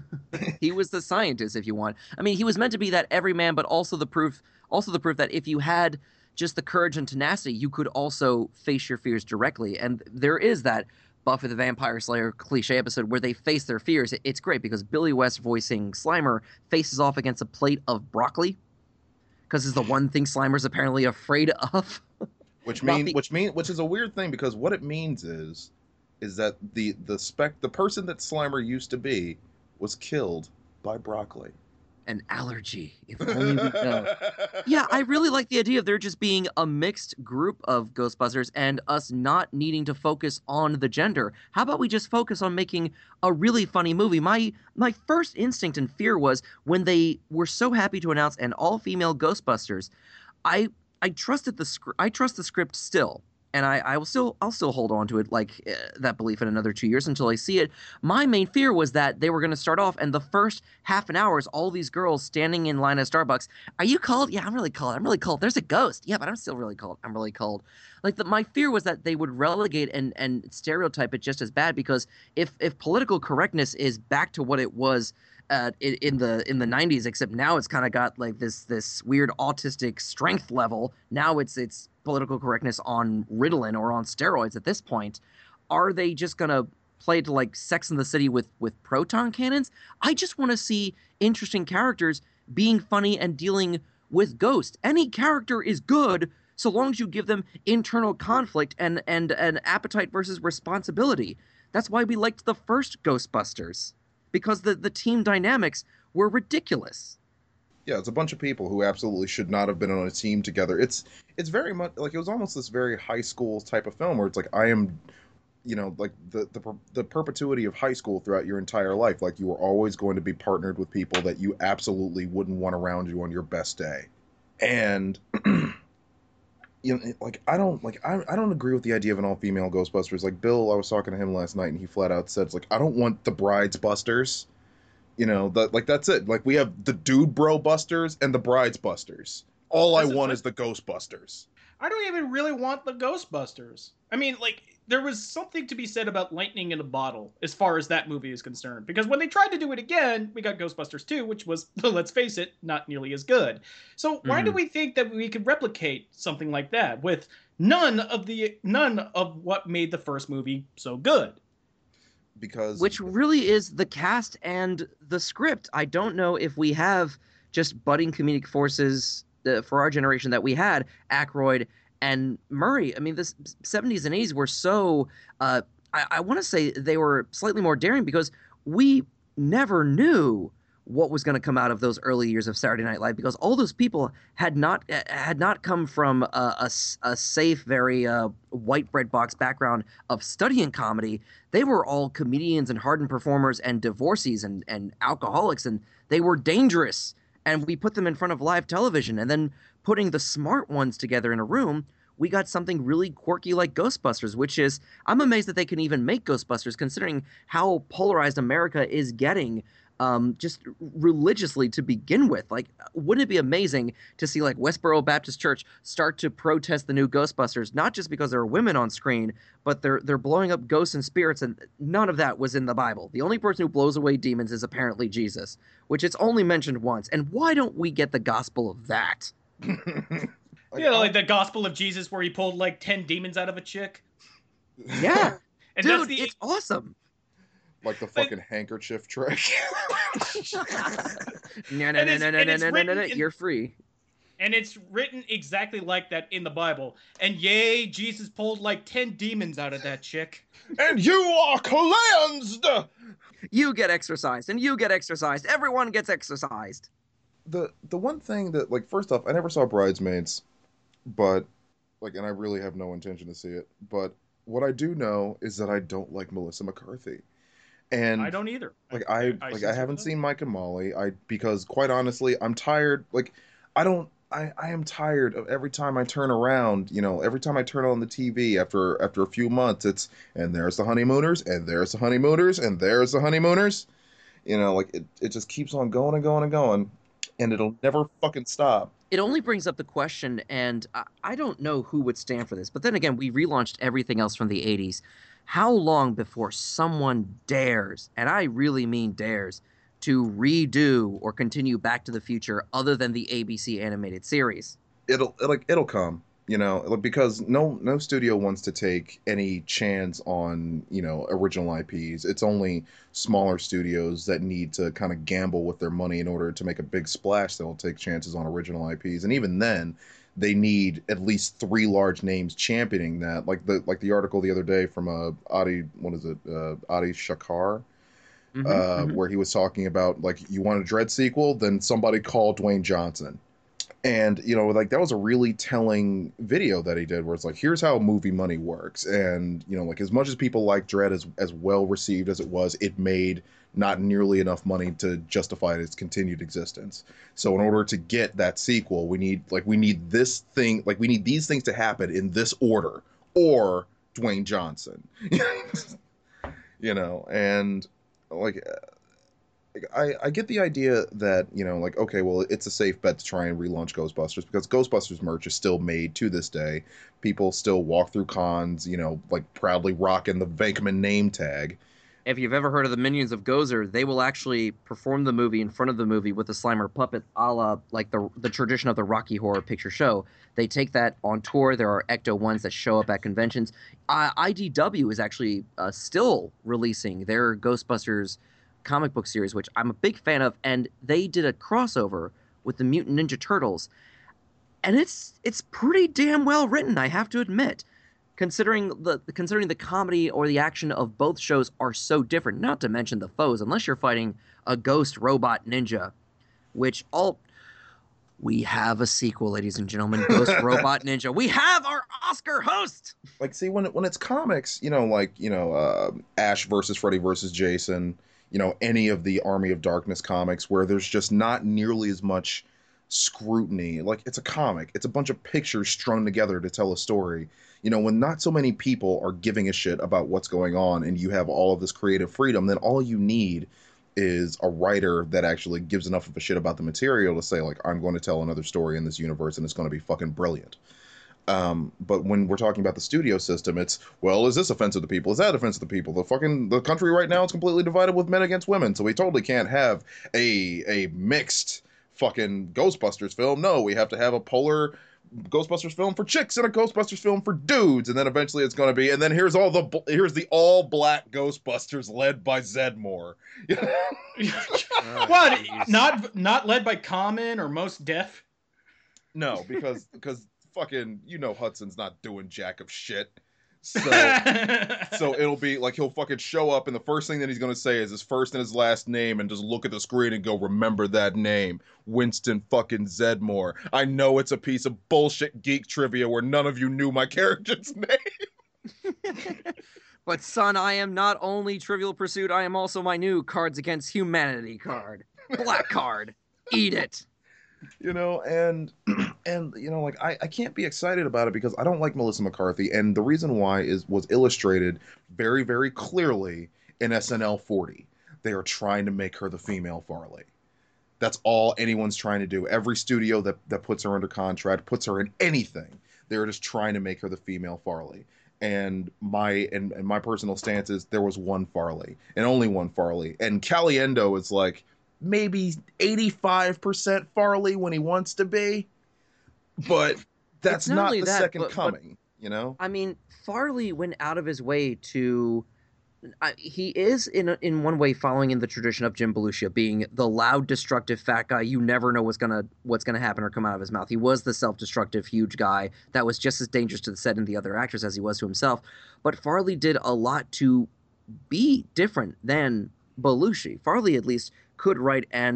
He was the scientist, if you want. I mean, he was meant to be that everyman, but also the proof, also the proof that if you had just the courage and tenacity, you could also face your fears directly. And there is that Buffy the Vampire Slayer cliche episode where they face their fears. It's great because Billy West voicing Slimer faces off against a plate of broccoli because it's the one thing Slimer's apparently afraid of. Which mean, the- which mean, which is a weird thing because what it means is, is that the the spec the person that Slimer used to be was killed by broccoli. An allergy, if only we know. Yeah, I really like the idea of there just being a mixed group of Ghostbusters and us not needing to focus on the gender. How about we just focus on making a really funny movie? My my first instinct and fear was when they were so happy to announce an all-female Ghostbusters. I I trusted the script. I trust the script still. And I, I will still, I'll still hold on to it, like uh, that belief in another two years until I see it. My main fear was that they were going to start off, and the first half an hour is all these girls standing in line at Starbucks. Are you cold? Yeah, I'm really cold. I'm really cold. There's a ghost. Yeah, but I'm still really cold. I'm really cold. Like the, my fear was that they would relegate and and stereotype it just as bad because if if political correctness is back to what it was. Uh, in, in the in the nineties, except now it's kind of got like this this weird autistic strength level. Now it's it's political correctness on Ritalin or on steroids at this point. Are they just gonna play to like Sex in the City with with proton cannons? I just want to see interesting characters being funny and dealing with ghosts. Any character is good so long as you give them internal conflict and and an appetite versus responsibility. That's why we liked the first Ghostbusters. Because the, the team dynamics were ridiculous. Yeah, it's a bunch of people who absolutely should not have been on a team together. It's it's very much like it was almost this very high school type of film where it's like I am, you know, like the the the perpetuity of high school throughout your entire life. Like you were always going to be partnered with people that you absolutely wouldn't want around you on your best day, and. You know, like I don't like I, I don't agree with the idea of an all-female Ghostbusters. Like Bill, I was talking to him last night, and he flat out said, "It's like I don't want the Brides Busters." You know, that like that's it. Like we have the Dude Bro Busters and the Brides Busters. All That's I a- want is the Ghostbusters. I don't even really want the Ghostbusters. I mean, like, there was something to be said about lightning in a bottle as far as that movie is concerned. Because when they tried to do it again, we got Ghostbusters two, which was, let's face it, not nearly as good. So why do Mhm. we think that we could replicate something like that with none of the none of what made the first movie so good? Because Which really is the cast and the script. I don't know if we have just budding comedic forces uh, for our generation that we had, Aykroyd and Murray. I mean, the seventies and eighties were so, uh, I, I want to say they were slightly more daring because we never knew what was going to come out of those early years of Saturday Night Live because all those people had not uh, had not come from a, a s- a safe, very uh, white bread box background of studying comedy. They were all comedians and hardened performers and divorcees and, and alcoholics, and they were dangerous. And we put them in front of live television, and then putting the smart ones together in a room, we got something really quirky like Ghostbusters, which is, I'm amazed that they can even make Ghostbusters considering how polarized America is getting um, just religiously to begin with. Like, wouldn't it be amazing to see like Westboro Baptist Church start to protest the new Ghostbusters, not just because there are women on screen, but they're they're blowing up ghosts and spirits, and none of that was in the Bible. The only person who blows away demons is apparently Jesus, which it's only mentioned once. And why don't we get the gospel of that? like, You know, like the Gospel of Jesus where he pulled like ten demons out of a chick. Yeah, And that's dude, the it's awesome. like the fucking handkerchief trick. No, no, And no, it's- no, no, and no, it's no, no, no, written no, in- you're free. And it's written exactly like that in the Bible. And yay, Jesus pulled like ten demons out of that chick. And you are cleansed. You get exercised, and you get exercised. Everyone gets exercised. the the one thing that, like, first off, I never saw Bridesmaids, but like, and I really have no intention to see it. But what I do know is that I don't like Melissa McCarthy, I and don't either. like I I like I sincerely haven't don't. seen Mike and Molly. I because quite honestly, I'm tired. Like I don't. I, I am tired of every time I turn around, you know, every time I turn on the T V after after a few months, it's and there's the honeymooners, and there's the honeymooners, and there's the honeymooners. You know, like it, it just keeps on going and going and going, and it'll never fucking stop. It only brings up the question, and I, I don't know who would stand for this, but then again, we relaunched everything else from the eighties. How long before someone dares, and I really mean dares, to redo or continue Back to the Future other than the A B C animated series? It'll like it'll come, you know, like, because no no studio wants to take any chance on, you know, original I Ps. It's only smaller studios that need to kind of gamble with their money in order to make a big splash that will take chances on original I Ps. And even then, they need at least three large names championing that. Like the like the article the other day from uh Adi, what is it, uh, Adi Shakar, Mm-hmm, uh, mm-hmm. where he was talking about, like, you want a Dread sequel, then somebody call Dwayne Johnson. And, you know, like, that was a really telling video that he did, where it's like, here's how movie money works. And, you know, like, as much as people like Dread, as as well received as it was, it made not nearly enough money to justify its continued existence. So in order to get that sequel, we need like we need this thing, like we need these things to happen in this order, or Dwayne Johnson. You know, and like I, I get the idea that, you know, like, okay, well, it's a safe bet to try and relaunch Ghostbusters, because Ghostbusters merch is still made to this day. People still walk through cons, you know, like, proudly rocking the Venkman name tag. If you've ever heard of the Minions of Gozer, they will actually perform the movie in front of the movie with the Slimer puppet, a la like the the tradition of the Rocky Horror Picture Show. They take that on tour. There are Ecto ones that show up at conventions. Uh, I D W is actually uh, still releasing their Ghostbusters comic book series, which I'm a big fan of, and they did a crossover with the Mutant Ninja Turtles, and it's it's pretty damn well written, I have to admit. Considering the considering the comedy or the action of both shows are so different, not to mention the foes, unless you're fighting a ghost robot ninja, which all we have a sequel, ladies and gentlemen, Ghost Robot Ninja. We have our Oscar host. Like, see, when it, when it's comics, you know, like, you know, uh, Ash versus Freddy versus Jason, you know, any of the Army of Darkness comics, where there's just not nearly as much scrutiny. Like, it's a comic, it's a bunch of pictures strung together to tell a story. You know, when not so many people are giving a shit about what's going on, and you have all of this creative freedom, then all you need is a writer that actually gives enough of a shit about the material to say, like, I'm going to tell another story in this universe, and it's going to be fucking brilliant. Um, but when we're talking about the studio system, it's, well, is this offensive to people? Is that offensive to people? The fucking the country right now is completely divided with men against women, so we totally can't have a a mixed fucking Ghostbusters film. No, we have to have a polar Ghostbusters film for chicks and a Ghostbusters film for dudes, and then eventually it's going to be, and then here's all the here's the all black Ghostbusters led by Zedmore. What? Not not led by Common or Most Def? No, because because fucking, you know, Hudson's not doing jack of shit. So so it'll be like, he'll fucking show up, and the first thing that he's gonna say is his first and his last name, and just look at the screen and go, remember that name, Winston fucking Zedmore. I know it's a piece of bullshit geek trivia where none of you knew my character's name. But son, I am not only Trivial Pursuit, I am also my new Cards Against Humanity card. Black card. Eat it. You know, and and you know, like, I, I can't be excited about it because I don't like Melissa McCarthy, and the reason why is was illustrated very, very clearly in S N L forty. They are trying to make her the female Farley. That's all anyone's trying to do. Every studio that, that puts her under contract, puts her in anything, they're just trying to make her the female Farley. And my and, and my personal stance is, there was one Farley, and only one Farley. And Caliendo is like maybe eighty-five percent Farley when he wants to be, but that's not not, only the that, second but- but- coming, you know? I mean, Farley went out of his way to. I, he is in a, in one way following in the tradition of Jim Belushi, being the loud, destructive fat guy. You never know what's gonna what's gonna happen or come out of his mouth. He was the self-destructive huge guy that was just as dangerous to the set and the other actors as he was to himself. But Farley did a lot to be different than Belushi. Farley at least could write and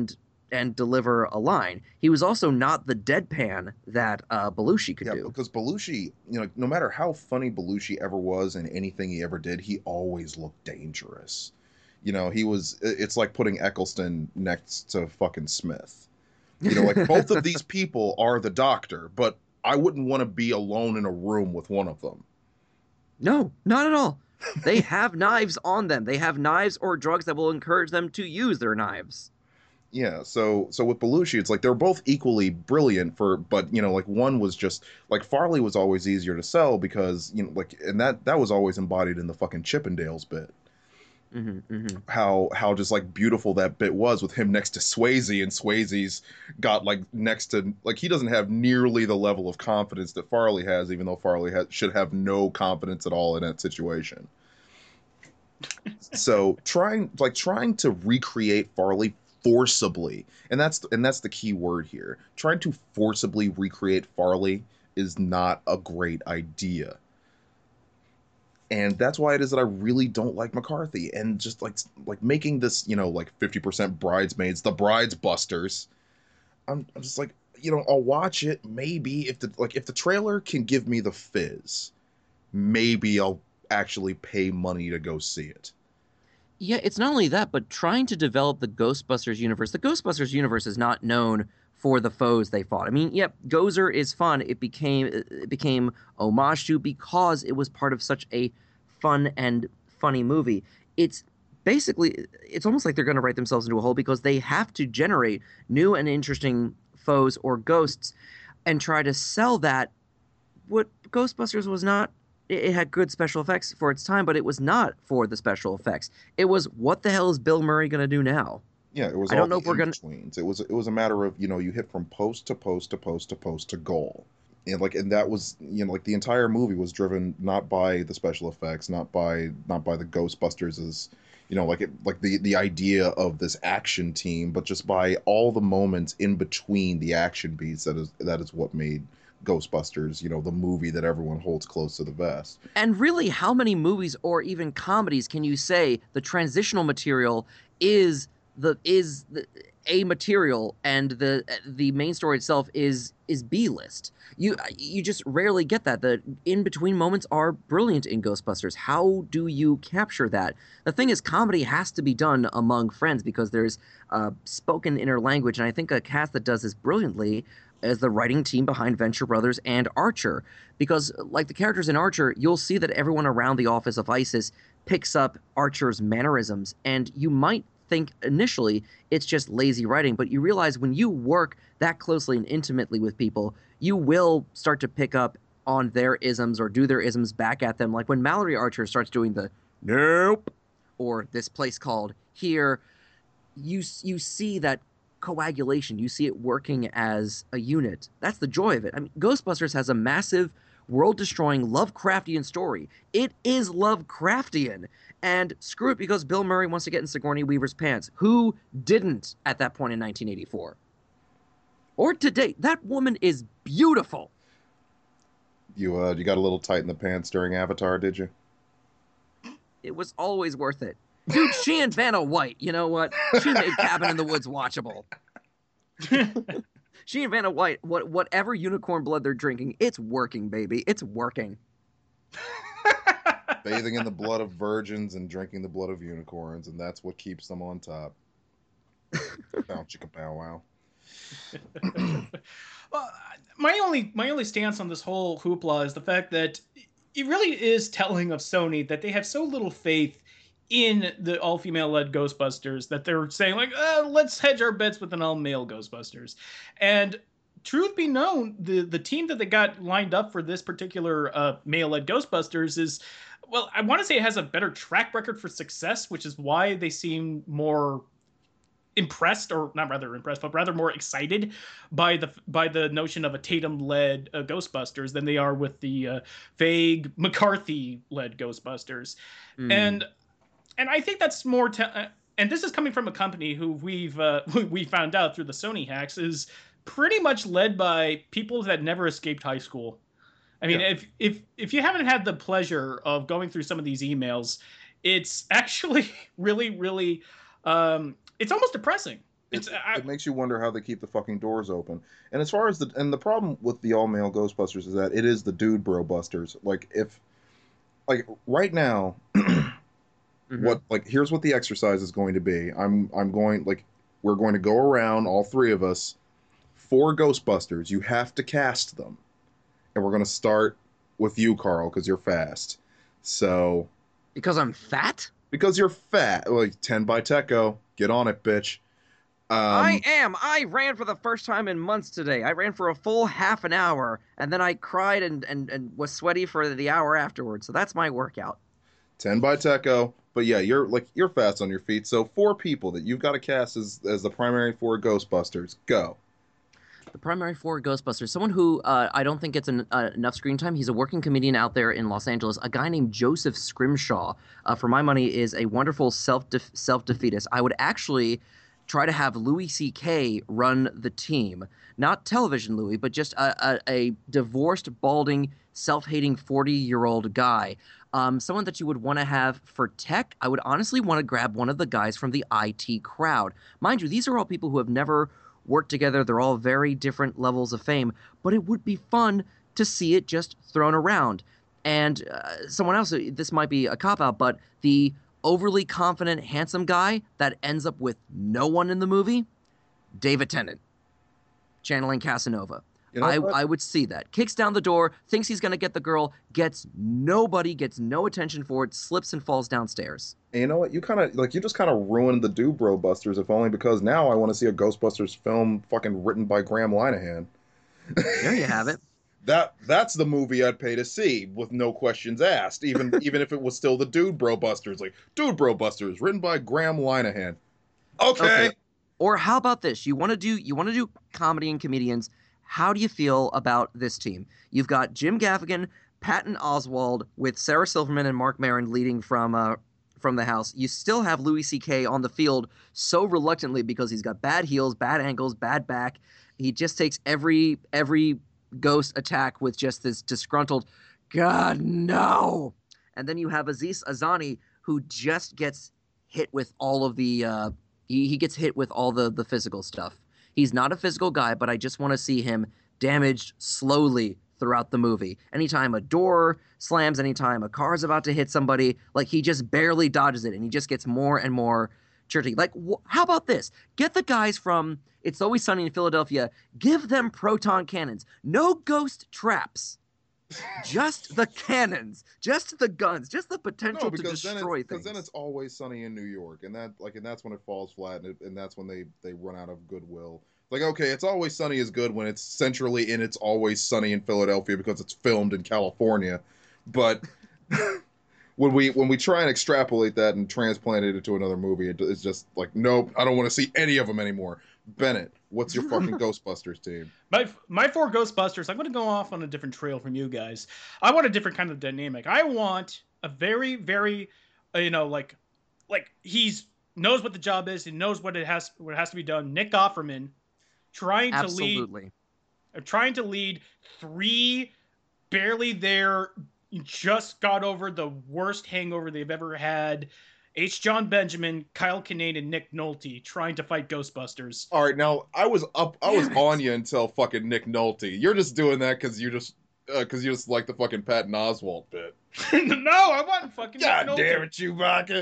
and deliver a line. He was also not the deadpan that uh, Belushi could yeah, do. because Belushi, you know, no matter how funny Belushi ever was in anything he ever did, he always looked dangerous. You know, he was, it's like putting Eccleston next to fucking Smith. You know, like both of these people are the Doctor, but I wouldn't want to be alone in a room with one of them. No, not at all. They have knives on them. They have knives or drugs that will encourage them to use their knives. Yeah, so so with Belushi, it's like they're both equally brilliant for, but you know, like one was just like Farley was always easier to sell because you know, like, and that that was always embodied in the fucking Chippendales bit. Mm-hmm, mm-hmm. How how just like beautiful that bit was with him next to Swayze, and Swayze's got like next to like he doesn't have nearly the level of confidence that Farley has, even though Farley has, should have no confidence at all in that situation. So trying like trying to recreate Farley forcibly, and that's and that's the key word here. Trying to forcibly recreate Farley is not a great idea. And that's why it is that I really don't like McCarthy, and just like like making this, you know, like fifty percent Bridesmaids, the Brides Busters. I'm, I'm just like, you know, I'll watch it maybe if the like if the trailer can give me the fizz, maybe I'll actually pay money to go see it. Yeah, it's not only that, but trying to develop the Ghostbusters universe. The Ghostbusters universe is not known for the foes they fought. I mean, yep, Gozer is fun. It became it became homage to because it was part of such a fun and funny movie. It's basically it's almost like they're going to write themselves into a hole because they have to generate new and interesting foes or ghosts and try to sell that. What Ghostbusters was not. It had good special effects for its time, but it was not for the special effects. It was, what the hell is Bill Murray going to do now? Yeah, it was. I all don't know the if we're gonna. in-betweens. It was. It was a matter of, you know, you hit from post to post to post to post to goal, and like, and that was, you know, like the entire movie was driven not by the special effects, not by not by the Ghostbusters as, you know, like it, like the the idea of this action team, but just by all the moments in between the action beats. That is that is what made Ghostbusters, you know, the movie that everyone holds close to the vest. And really, how many movies or even comedies can you say the transitional material is the is the, a material and the the main story itself is is B-list? You you just rarely get that. The in between moments are brilliant in Ghostbusters. How do you capture that? The thing is, comedy has to be done among friends because there's uh, spoken inner language, and I think a cast that does this brilliantly as the writing team behind Venture Brothers and Archer. Because, like the characters in Archer, you'll see that everyone around the office of ISIS picks up Archer's mannerisms, and you might think initially it's just lazy writing, but you realize when you work that closely and intimately with people, you will start to pick up on their isms or do their isms back at them. Like when Mallory Archer starts doing the nope, or this place called here, you you see that coagulation. You see it working as a unit. That's the joy of it. I mean, Ghostbusters has a massive, world-destroying, Lovecraftian story. It is Lovecraftian. And screw it because Bill Murray wants to get in Sigourney Weaver's pants. Who didn't at that point in nineteen eighty-four? Or to date. That woman is beautiful. You uh, you got a little tight in the pants during Avatar, did you? It was always worth it. Dude, she and Vanna White, you know what? She made Cabin in the Woods watchable. She and Vanna White, what, whatever unicorn blood they're drinking, it's working, baby. It's working. Bathing in the blood of virgins and drinking the blood of unicorns, and that's what keeps them on top. Bow chicka bow wow. Well, my only my only stance on this whole hoopla is the fact that it really is telling of Sony that they have so little faith in the all-female-led Ghostbusters that they're saying, like, uh, let's hedge our bets with an all-male Ghostbusters. And truth be known, the, the team that they got lined up for this particular uh, male-led Ghostbusters is, well, I want to say it has a better track record for success, which is why they seem more impressed, or not rather impressed, but rather more excited by the by the notion of a Tatum-led uh, Ghostbusters than they are with the uh, vague McCarthy-led Ghostbusters. Mm. And and I think that's more... Te- uh, and this is coming from a company who we've uh, we found out through the Sony hacks is pretty much led by people that never escaped high school. I mean, yeah. if if if you haven't had the pleasure of going through some of these emails, it's actually really, really... Um, it's almost depressing. it, It's I, it makes you wonder how they keep the fucking doors open. And as far as the and the problem with the all male Ghostbusters is that it is the dude bro busters. Like if like right now, Mhm. what like here's what the exercise is going to be. I'm I'm going like we're going to go around, all three of us, four Ghostbusters. You have to cast them, and we're going to start with you, Carl, because you're fast. So Because I'm fat? because you're fat, like ten by Techo, get on it, bitch. Um, I am. I ran for the first time in months today. I ran for a full half an hour, and then I cried and, and, and was sweaty for the hour afterwards. So that's my workout. ten by Techo, but yeah, you're like you're fast on your feet. So four people that you've got to cast as as the primary four Ghostbusters. Go. The primary four Ghostbusters, someone who uh, I don't think gets an, uh, enough screen time. He's a working comedian out there in Los Angeles. A guy named Joseph Scrimshaw, uh, for my money, is a wonderful self self defeatist. I would actually try to have Louis C K run the team, not television Louis, but just a, a, a divorced, balding, self-hating forty-year-old guy. Um, someone that you would want to have for tech. I would honestly want to grab one of the guys from the I T crowd. Mind you, these are all people who have never worked together. They're all very different levels of fame, but it would be fun to see it just thrown around. And uh, someone else, this might be a cop-out, but the overly confident, handsome guy that ends up with no one in the movie, David Tennant, channeling Casanova. You know I, what? I would see that. Kicks down the door, thinks he's going to get the girl, gets nobody, gets no attention for it, slips and falls downstairs. And you know what? You kind of like you just kind of ruined the Dubro Busters, if only because now I want to see a Ghostbusters film fucking written by Graham Linehan. There you have it. That that's the movie I'd pay to see with no questions asked, even even if it was still the Dude Bro Busters, like Dude Bro Busters, written by Graham Linehan. Okay. Okay. Or how about this? You want to do you want to do comedy and comedians. How do you feel about this team? You've got Jim Gaffigan, Patton Oswalt, with Sarah Silverman and Mark Maron leading from uh, from the house. You still have Louis C K on the field so reluctantly because he's got bad heels, bad ankles, bad back. He just takes every every ghost attack with just this disgruntled, God, no. And then you have Aziz Ansari, who just gets hit with all of the, uh, he, he gets hit with all the, the physical stuff. He's not a physical guy, but I just want to see him damaged slowly throughout the movie. Anytime a door slams, anytime a car is about to hit somebody, like he just barely dodges it and he just gets more and more churchy. Like, wh- how about this? Get the guys from It's Always Sunny in Philadelphia, give them proton cannons. No ghost traps. Just the cannons, just the guns, just the potential No, to because then destroy it's, because things. then it's always sunny in New York, and that like and that's when it falls flat, and, it, and that's when they they run out of goodwill. Like, okay, It's Always Sunny is good when it's centrally in It's Always Sunny in Philadelphia because it's filmed in California, but when we when we try and extrapolate that and transplant it into another movie, it, it's just like, nope, I don't want to see any of them anymore. Bennett, what's your fucking Ghostbusters team? My my four Ghostbusters, I'm going to go off on a different trail from you guys. I want a different kind of dynamic. I want a very, very, uh, you know, like, like he's knows what the job is. He knows what it has, what has to be done. Nick Offerman trying to lead, Absolutely. uh, trying to lead three barely there, just got over the worst hangover they've ever had. H. John Benjamin, Kyle Kinane, and Nick Nolte trying to fight Ghostbusters. All right, now I was up, I was Damn it. on you until fucking Nick Nolte. You're just doing that because you just, because uh, you just like the fucking Patton Oswalt bit. No, I want fucking God Nick Nolte. damn it, Chewbacca!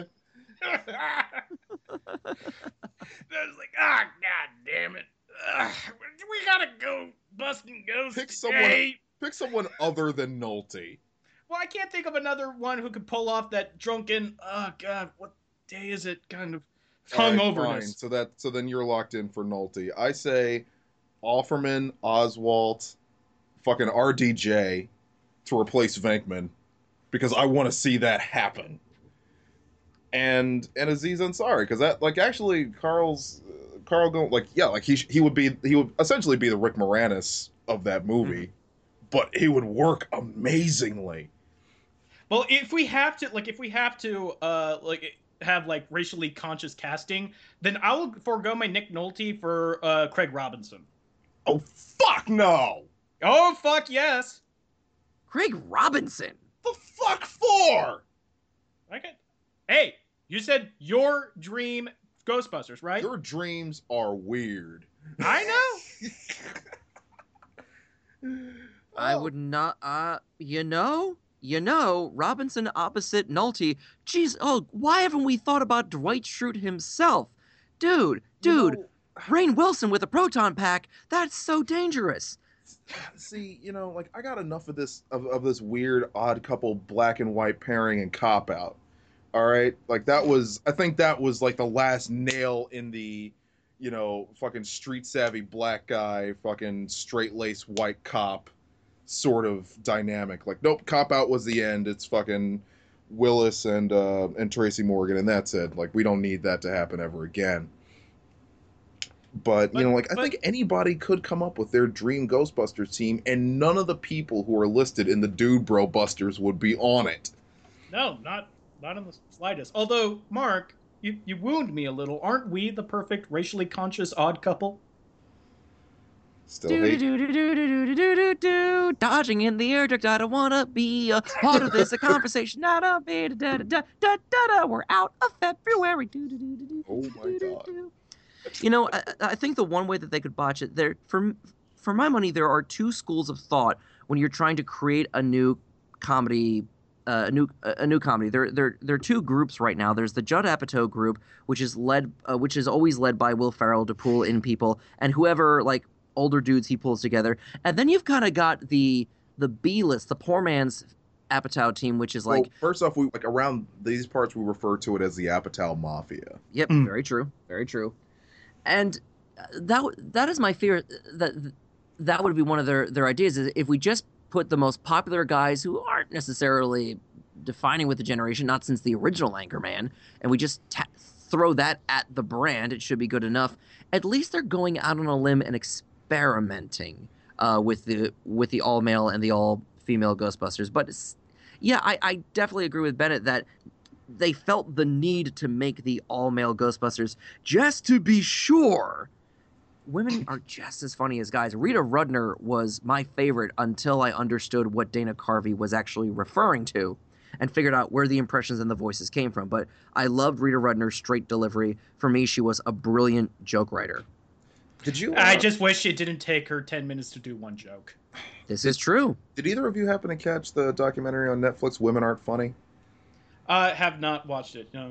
I was like, ah, god damn it. Ugh, we gotta go busting ghosts Pick today. someone, pick someone other than Nolte. Well, I can't think of another one who could pull off that drunken, oh god, what day is it, kind of All right, hungoverness. fine. So that, so then you're locked in for Nolte. I say Offerman, Oswalt, fucking R D J to replace Venkman because I want to see that happen. And and Aziz Ansari because that like actually Carl's uh, Carl go like yeah like he sh- he would be he would essentially be the Rick Moranis of that movie, but he would work amazingly. Well, if we have to, like, if we have to, uh, like, have like racially conscious casting, then I will forego my Nick Nolte for uh, Craig Robinson. Oh fuck no! Oh fuck yes! Craig Robinson. The fuck for? Okay. Hey, you said your dream Ghostbusters, right? Your dreams are weird. I know. I Oh, would not. Uh, you know, you know, Robinson opposite Nolte. Jeez, oh, why haven't we thought about Dwight Schrute himself, dude? you Dude, know, Rainn Wilson with a proton pack. That's so dangerous. see, you know, like I got enough of this of, of this weird odd couple black and white pairing and cop out. All right, like that was I think that was like the last nail in the, you know, fucking street savvy black guy, fucking straight laced white cop sort of dynamic. Like, nope, cop out was the end. It's fucking Willis and uh, and Tracy Morgan, and that's it. Like, we don't need that to happen ever again. But, But- you know, like, I but- think anybody could come up with their dream Ghostbusters team, and none of the people who are listed in the Dude Bro Busters would be on it. No, not not in the slightest. Although, Mark, you, you wound me a little. Aren't we the perfect racially conscious odd couple? Still Do hate. do do do do do do do do. Dodging in the air, I don't wanna be a part of this. A conversation, not a bit. Da da da da da da. We're out of February. Do do do do do. Oh my do, do, God. do. You know, I, I think the one way that they could botch it, there for for my money, there are two schools of thought when you're trying to create a new comedy, uh, a new a new comedy. There there there are two groups right now. There's the Judd Apatow group, which is led, uh, which is always led by Will Ferrell to pull in people and whoever like older dudes he pulls together, and then you've kind of got the the B list, the poor man's Apatow team, which is like, Well, first off, we like around these parts we refer to it as the Apatow Mafia. yep, Mm. very true, very true. And uh, that that is my fear, that that would be one of their their ideas, is if we just put the most popular guys who aren't necessarily defining with the generation, not since the original Anchorman, and we just ta- throw that at the brand, it should be good enough. At least they're going out on a limb and experimenting uh, with the with the all male and the all female Ghostbusters. But it's, yeah, I, I definitely agree with Bennett that they felt the need to make the all male Ghostbusters just to be sure. Women are just as funny as guys. Rita Rudner was my favorite until I understood what Dana Carvey was actually referring to and figured out where the impressions and the voices came from. But I loved Rita Rudner's straight delivery. For me, she was a brilliant joke writer. Did you? I uh, just wish it didn't take her ten minutes to do one joke. This is true. Did either of you happen to catch the documentary on Netflix, Women Aren't Funny? I have not watched it, no.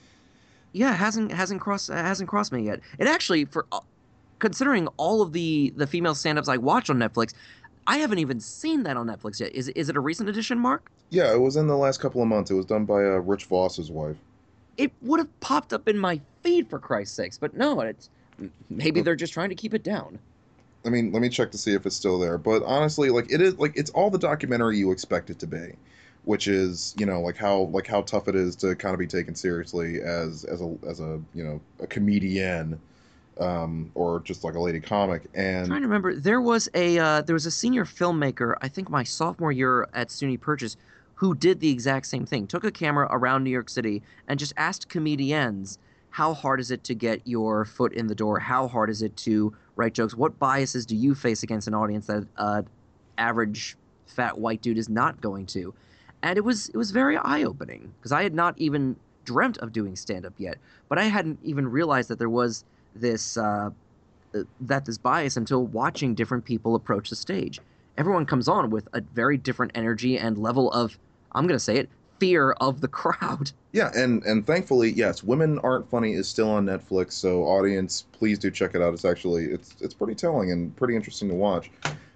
Yeah, it hasn't hasn't crossed hasn't crossed me yet. It actually, for uh, considering all of the the female stand-ups I watch on Netflix, I haven't even seen that on Netflix yet. Is is it a recent addition, Mark? Yeah, it was in the last couple of months. It was done by uh, Rich Voss's wife. It would have popped up in my feed for Christ's sakes, but no, it's maybe they're just trying to keep it down. I mean, let me check to see if it's still there. But honestly, like it is, like it's all the documentary you expect it to be, which is, you know, like how like how tough it is to kind of be taken seriously as as a as a you know a comedian, um, or just like a lady comic. I'm And trying to remember, there was a uh, there was a senior filmmaker, I think my sophomore year at SUNY Purchase, who did the exact same thing. Took a camera around New York City and just asked comedians, how hard is it to get your foot in the door? How hard is it to write jokes? What biases do you face against an audience that uh, average fat white dude is not going to? And it was it was very eye-opening because I had not even dreamt of doing stand-up yet, but I hadn't even realized that there was this uh, uh, that this bias until watching different people approach the stage. Everyone comes on with a very different energy and level of, I'm going to say it, fear of the crowd. yeah, and and thankfully, yes, Women Aren't Funny is still on Netflix. So audience, please do check it out. It's actually it's it's pretty telling and pretty interesting to watch,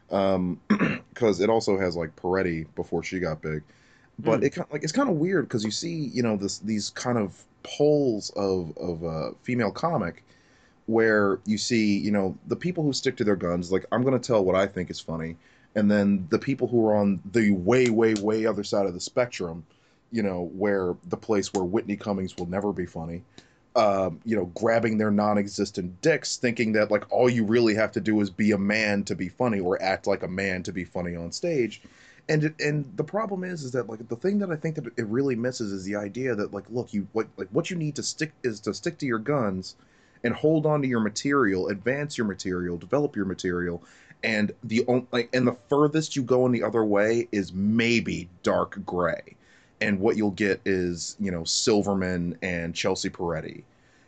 um, because it also has like Peretti before she got big. But Mm. it kind like it's kind of weird because you see, you know, this these kind of poles of of uh, female comic where you see, you know, the people who stick to their guns, like I'm going to tell what I think is funny, and then the people who are on the way, way, way other side of the spectrum, you know, where the place where Whitney Cummings will never be funny, um, you know, grabbing their non-existent dicks, thinking that like all you really have to do is be a man to be funny or act like a man to be funny on stage. And it, and the problem is, is that like the thing that I think that it really misses is the idea that like, look, you like like what you need to stick is to stick to your guns, and hold on to your material, advance your material, develop your material, and the only like and the furthest you go in the other way is maybe dark gray, and what you'll get is, you know, Silverman and Chelsea Peretti,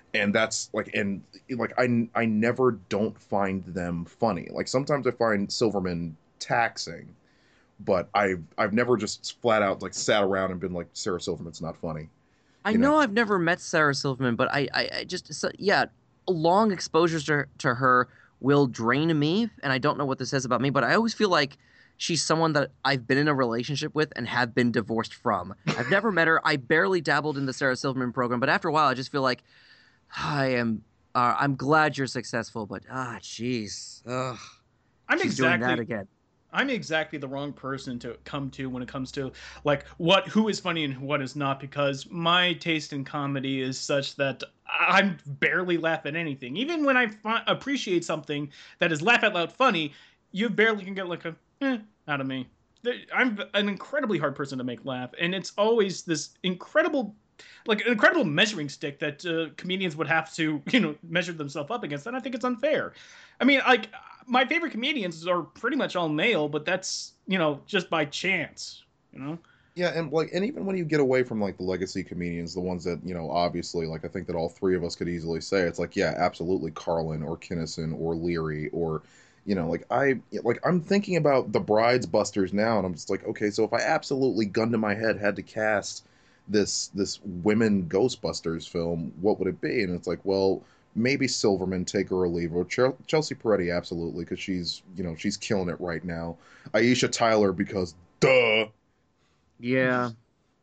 and that's like, and like I I never don't find them funny. Like sometimes I find Silverman taxing, but I've I've never just flat out like sat around and been like Sarah Silverman's not funny. I You know know? I've never met Sarah Silverman, but I, I, I just, so, yeah, long exposures to, to her will drain me, and I don't know what this says about me, but I always feel like she's someone that I've been in a relationship with and have been divorced from. I've never met her. I barely dabbled in the Sarah Silverman program, but after a while, I just feel like I am. Uh, I'm glad you're successful, but ah, jeez, ugh, I'm she's exactly doing that again. I'm exactly the wrong person to come to when it comes to like what who is funny and what is not, because my taste in comedy is such that I barely laugh at anything. Even when I fi- appreciate something that is laugh out loud funny, you barely can get like a eh out of me. I'm an incredibly hard person to make laugh, and it's always this incredible, like an incredible measuring stick that uh, comedians would have to, you know, measure themselves up against. And I think it's unfair. I mean, like my favorite comedians are pretty much all male, but that's, you know, just by chance, you know. Yeah, and like, and even when you get away from like the legacy comedians, the ones that, you know, obviously, like I think that all three of us could easily say, it's like, yeah, absolutely, Carlin or Kinnison or Leary or, you know, like I like I'm thinking about the Brides Busters now, and I'm just like, okay, so if I absolutely gun to my head had to cast this this women Ghostbusters film, what would it be? And it's like, well, maybe Silverman, take her or leave her. Chel- Chelsea Peretti, absolutely, because she's, you know, she's killing it right now. Aisha Tyler, because duh. Yeah.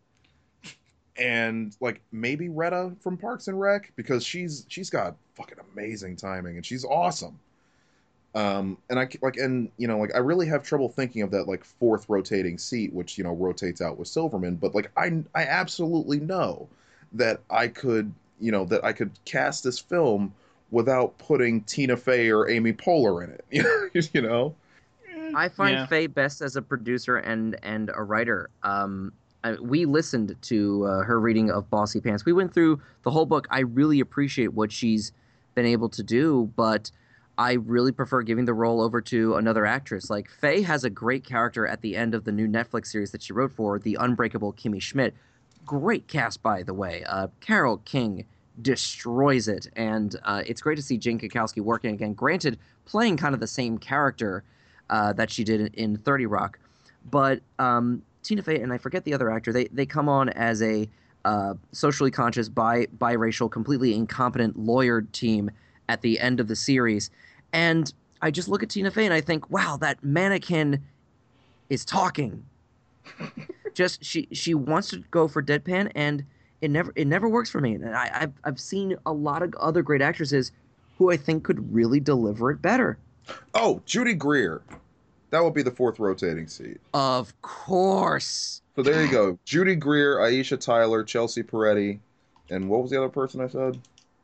And like maybe Retta from Parks and Rec, because she's she's got fucking amazing timing and she's awesome. Um, and I like, and you know, like I really have trouble thinking of that like fourth rotating seat, which, you know, rotates out with Silverman. But like I I absolutely know that I could, you know, that I could cast this film without putting Tina Fey or Amy Poehler in it. You know. I find Yeah. Faye best as a producer and and a writer. Um, I, we listened to uh, her reading of Bossy Pants. We went through the whole book. I really appreciate what she's been able to do, but I really prefer giving the role over to another actress. Like Faye has a great character at the end of the new Netflix series that she wrote for, The Unbreakable Kimmy Schmidt. Great cast, by the way. Uh, Carole King destroys it, and uh, it's great to see Jane Krakowski working again. Granted, playing kind of the same character uh, that she did in, in thirty Rock, but um, Tina Fey and I forget the other actor. They they come on as a uh, socially conscious, bi biracial, completely incompetent lawyered team at the end of the series, and I just look at Tina Fey and I think, wow, that mannequin is talking. Just she she wants to go for deadpan, and it never it never works for me. And I, I've I've seen a lot of other great actresses who I think could really deliver it better. Oh, Judy Greer. That would be the fourth rotating seat. Of course. So there you go. Judy Greer, Aisha Tyler, Chelsea Peretti, and what was the other person I said?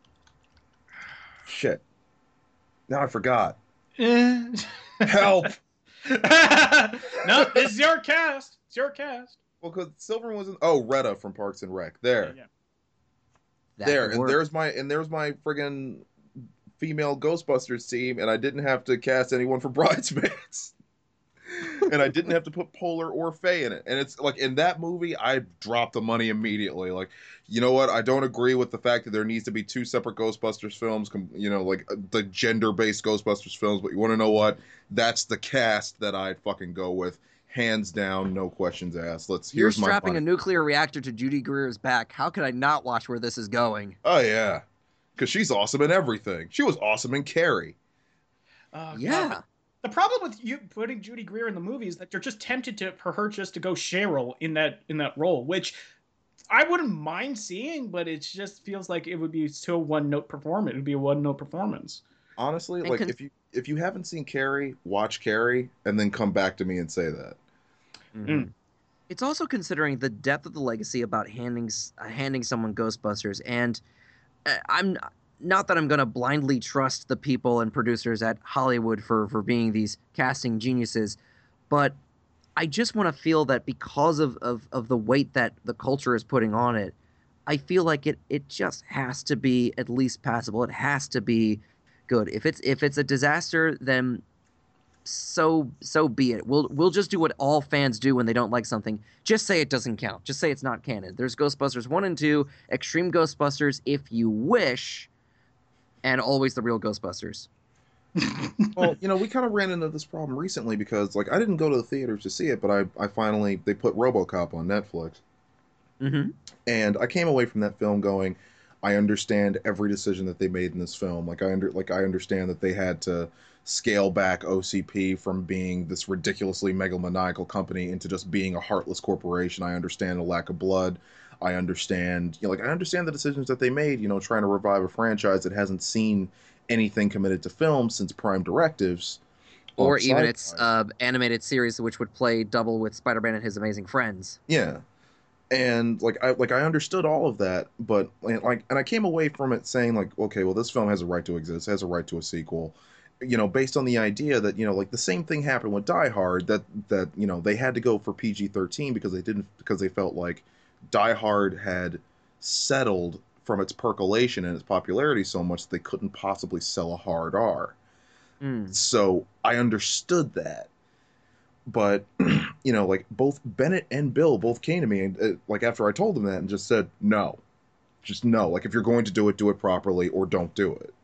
Shit. Now I forgot. Help! No, it's your cast. It's your cast. Well, because Silverman was in. Oh, Retta from Parks and Rec. There, Yeah. That there, could and work. there's my and there's my friggin' female Ghostbusters team, and I didn't have to cast anyone for Bridesmaids. And I didn't have to put Poehler or Faye in it. And it's like, in that movie, I dropped the money immediately. Like, you know what? I don't agree with the fact that there needs to be two separate Ghostbusters films, com- you know, like uh, the gender-based Ghostbusters films. But you want to know what? That's the cast that I'd fucking go with. Hands down, no questions asked. Let's, You're here's my strapping money. a nuclear reactor to Judy Greer's back. How could I not watch where this is going? Oh, yeah. Because she's awesome in everything. She was awesome in Carrie. Oh, Yeah. God. The problem with you putting Judy Greer in the movie is that you're just tempted to for her just to go Cheryl in that in that role, which I wouldn't mind seeing, but it just feels like it would be so one note performance. It would be a one note performance. Honestly, And like con- if you if you haven't seen Carrie, watch Carrie and then come back to me and say that. Mm. It's also considering the depth of the legacy about handing s- uh, handing someone Ghostbusters, and uh, I'm not that I'm going to blindly trust the people and producers at Hollywood for for being these casting geniuses, but I just want to feel that because of, of of the weight that the culture is putting on it, I feel like it it just has to be at least passable. It has to be good. If it's if it's a disaster, then so so be it. We'll we'll just do what all fans do when they don't like something. Just say it doesn't count. Just say it's not canon. There's Ghostbusters one and two, Extreme Ghostbusters if you wish, and always the real Ghostbusters. Well, you know, we kind of ran into this problem recently because, like, I didn't go to the theaters to see it, but I, I finally, they put RoboCop on Netflix. Mm-hmm. And I came away from that film going, I understand every decision that they made in this film. Like, I under, like, I understand that they had to scale back O C P from being this ridiculously megalomaniacal company into just being a heartless corporation. I understand the lack of blood. I understand, you know, like, I understand the decisions that they made, you know, trying to revive a franchise that hasn't seen anything committed to film since Prime Directives, or on even Sci-Fi. its uh, animated series, which would play double with Spider-Man and His Amazing Friends. Yeah, and like I like I understood all of that, but like, and I came away from it saying like, okay, well, this film has a right to exist, has a right to a sequel, you know, based on the idea that, you know, like the same thing happened with Die Hard, that that you know they had to go for P G thirteen because they didn't because they felt like Die Hard had settled from its percolation and its popularity so much that they couldn't possibly sell a hard R. Mm. So I understood that. But, you know, like both Bennett and Bill both came to me and uh, like after I told them that and just said, no, just no. Like if you're going to do it, do it properly or don't do it.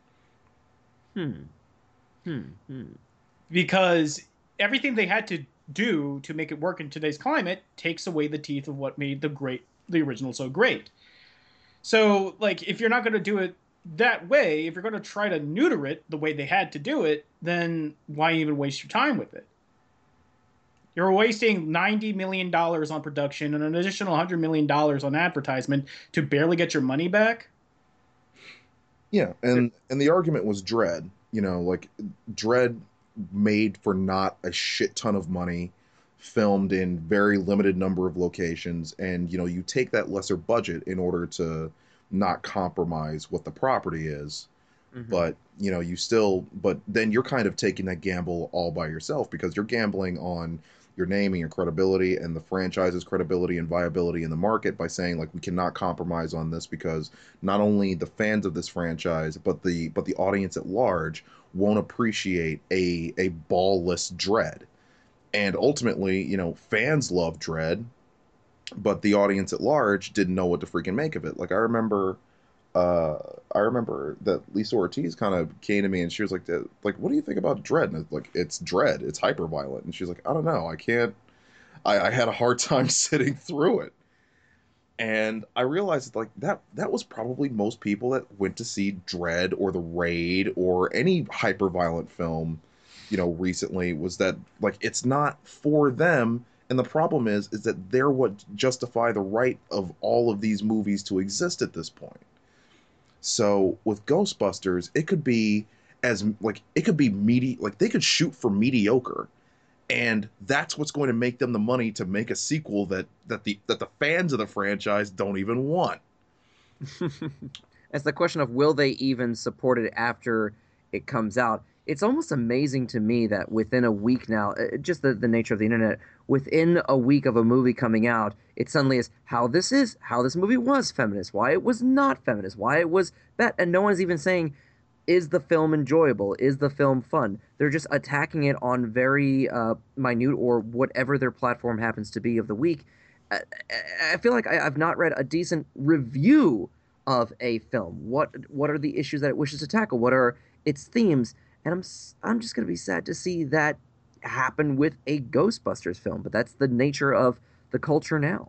Hmm. Hmm. Hmm. Because everything they had to do to make it work in today's climate takes away the teeth of what made the great, the original so great. So, like, if you're not going to do it that way, if you're going to try to neuter it the way they had to do it, then why even waste your time with it? You're wasting ninety million dollars on production and an additional one hundred million dollars on advertisement to barely get your money back? Yeah, and, and the argument was Dredd. You know, like, Dredd made for not a shit ton of money, filmed in very limited number of locations, and, you know, you take that lesser budget in order to not compromise what the property is. Mm-hmm. But, you know, you still, but then you're kind of taking that gamble all by yourself because you're gambling on your name and your credibility and the franchise's credibility and viability in the market by saying, like, we cannot compromise on this because not only the fans of this franchise, but the but the audience at large won't appreciate a a ballless Dredd. And ultimately, you know, fans love Dredd, but the audience at large didn't know what to freaking make of it. Like, I remember, uh, I remember that Lisa Ortiz kind of came to me and she was like, like, what do you think about Dredd? And it's like, it's Dredd. It's hyper violent. And she's like, I don't know. I can't, I, I had a hard time sitting through it. And I realized like that, that was probably most people that went to see Dredd or The Raid or any hyper violent film, you know, recently, was that like, it's not for them. And the problem is, is that they're what justify the right of all of these movies to exist at this point. So with Ghostbusters, it could be as like, it could be medi- like they could shoot for mediocre, and that's what's going to make them the money to make a sequel that, that the, that the fans of the franchise don't even want. It's the question of, will they even support it after it comes out? It's almost amazing to me that within a week now, uh, just the, the nature of the internet, within a week of a movie coming out, it suddenly is how this is, how this movie was feminist, why it was not feminist, why it was that, and no one's even saying, is the film enjoyable, is the film fun? They're just attacking it on very uh, minute or whatever their platform happens to be of the week. I, I feel like I, I've not read a decent review of a film. What what are the issues that it wishes to tackle? What are its themes? And I'm I'm just going to be sad to see that happen with a Ghostbusters film. But that's the nature of the culture now.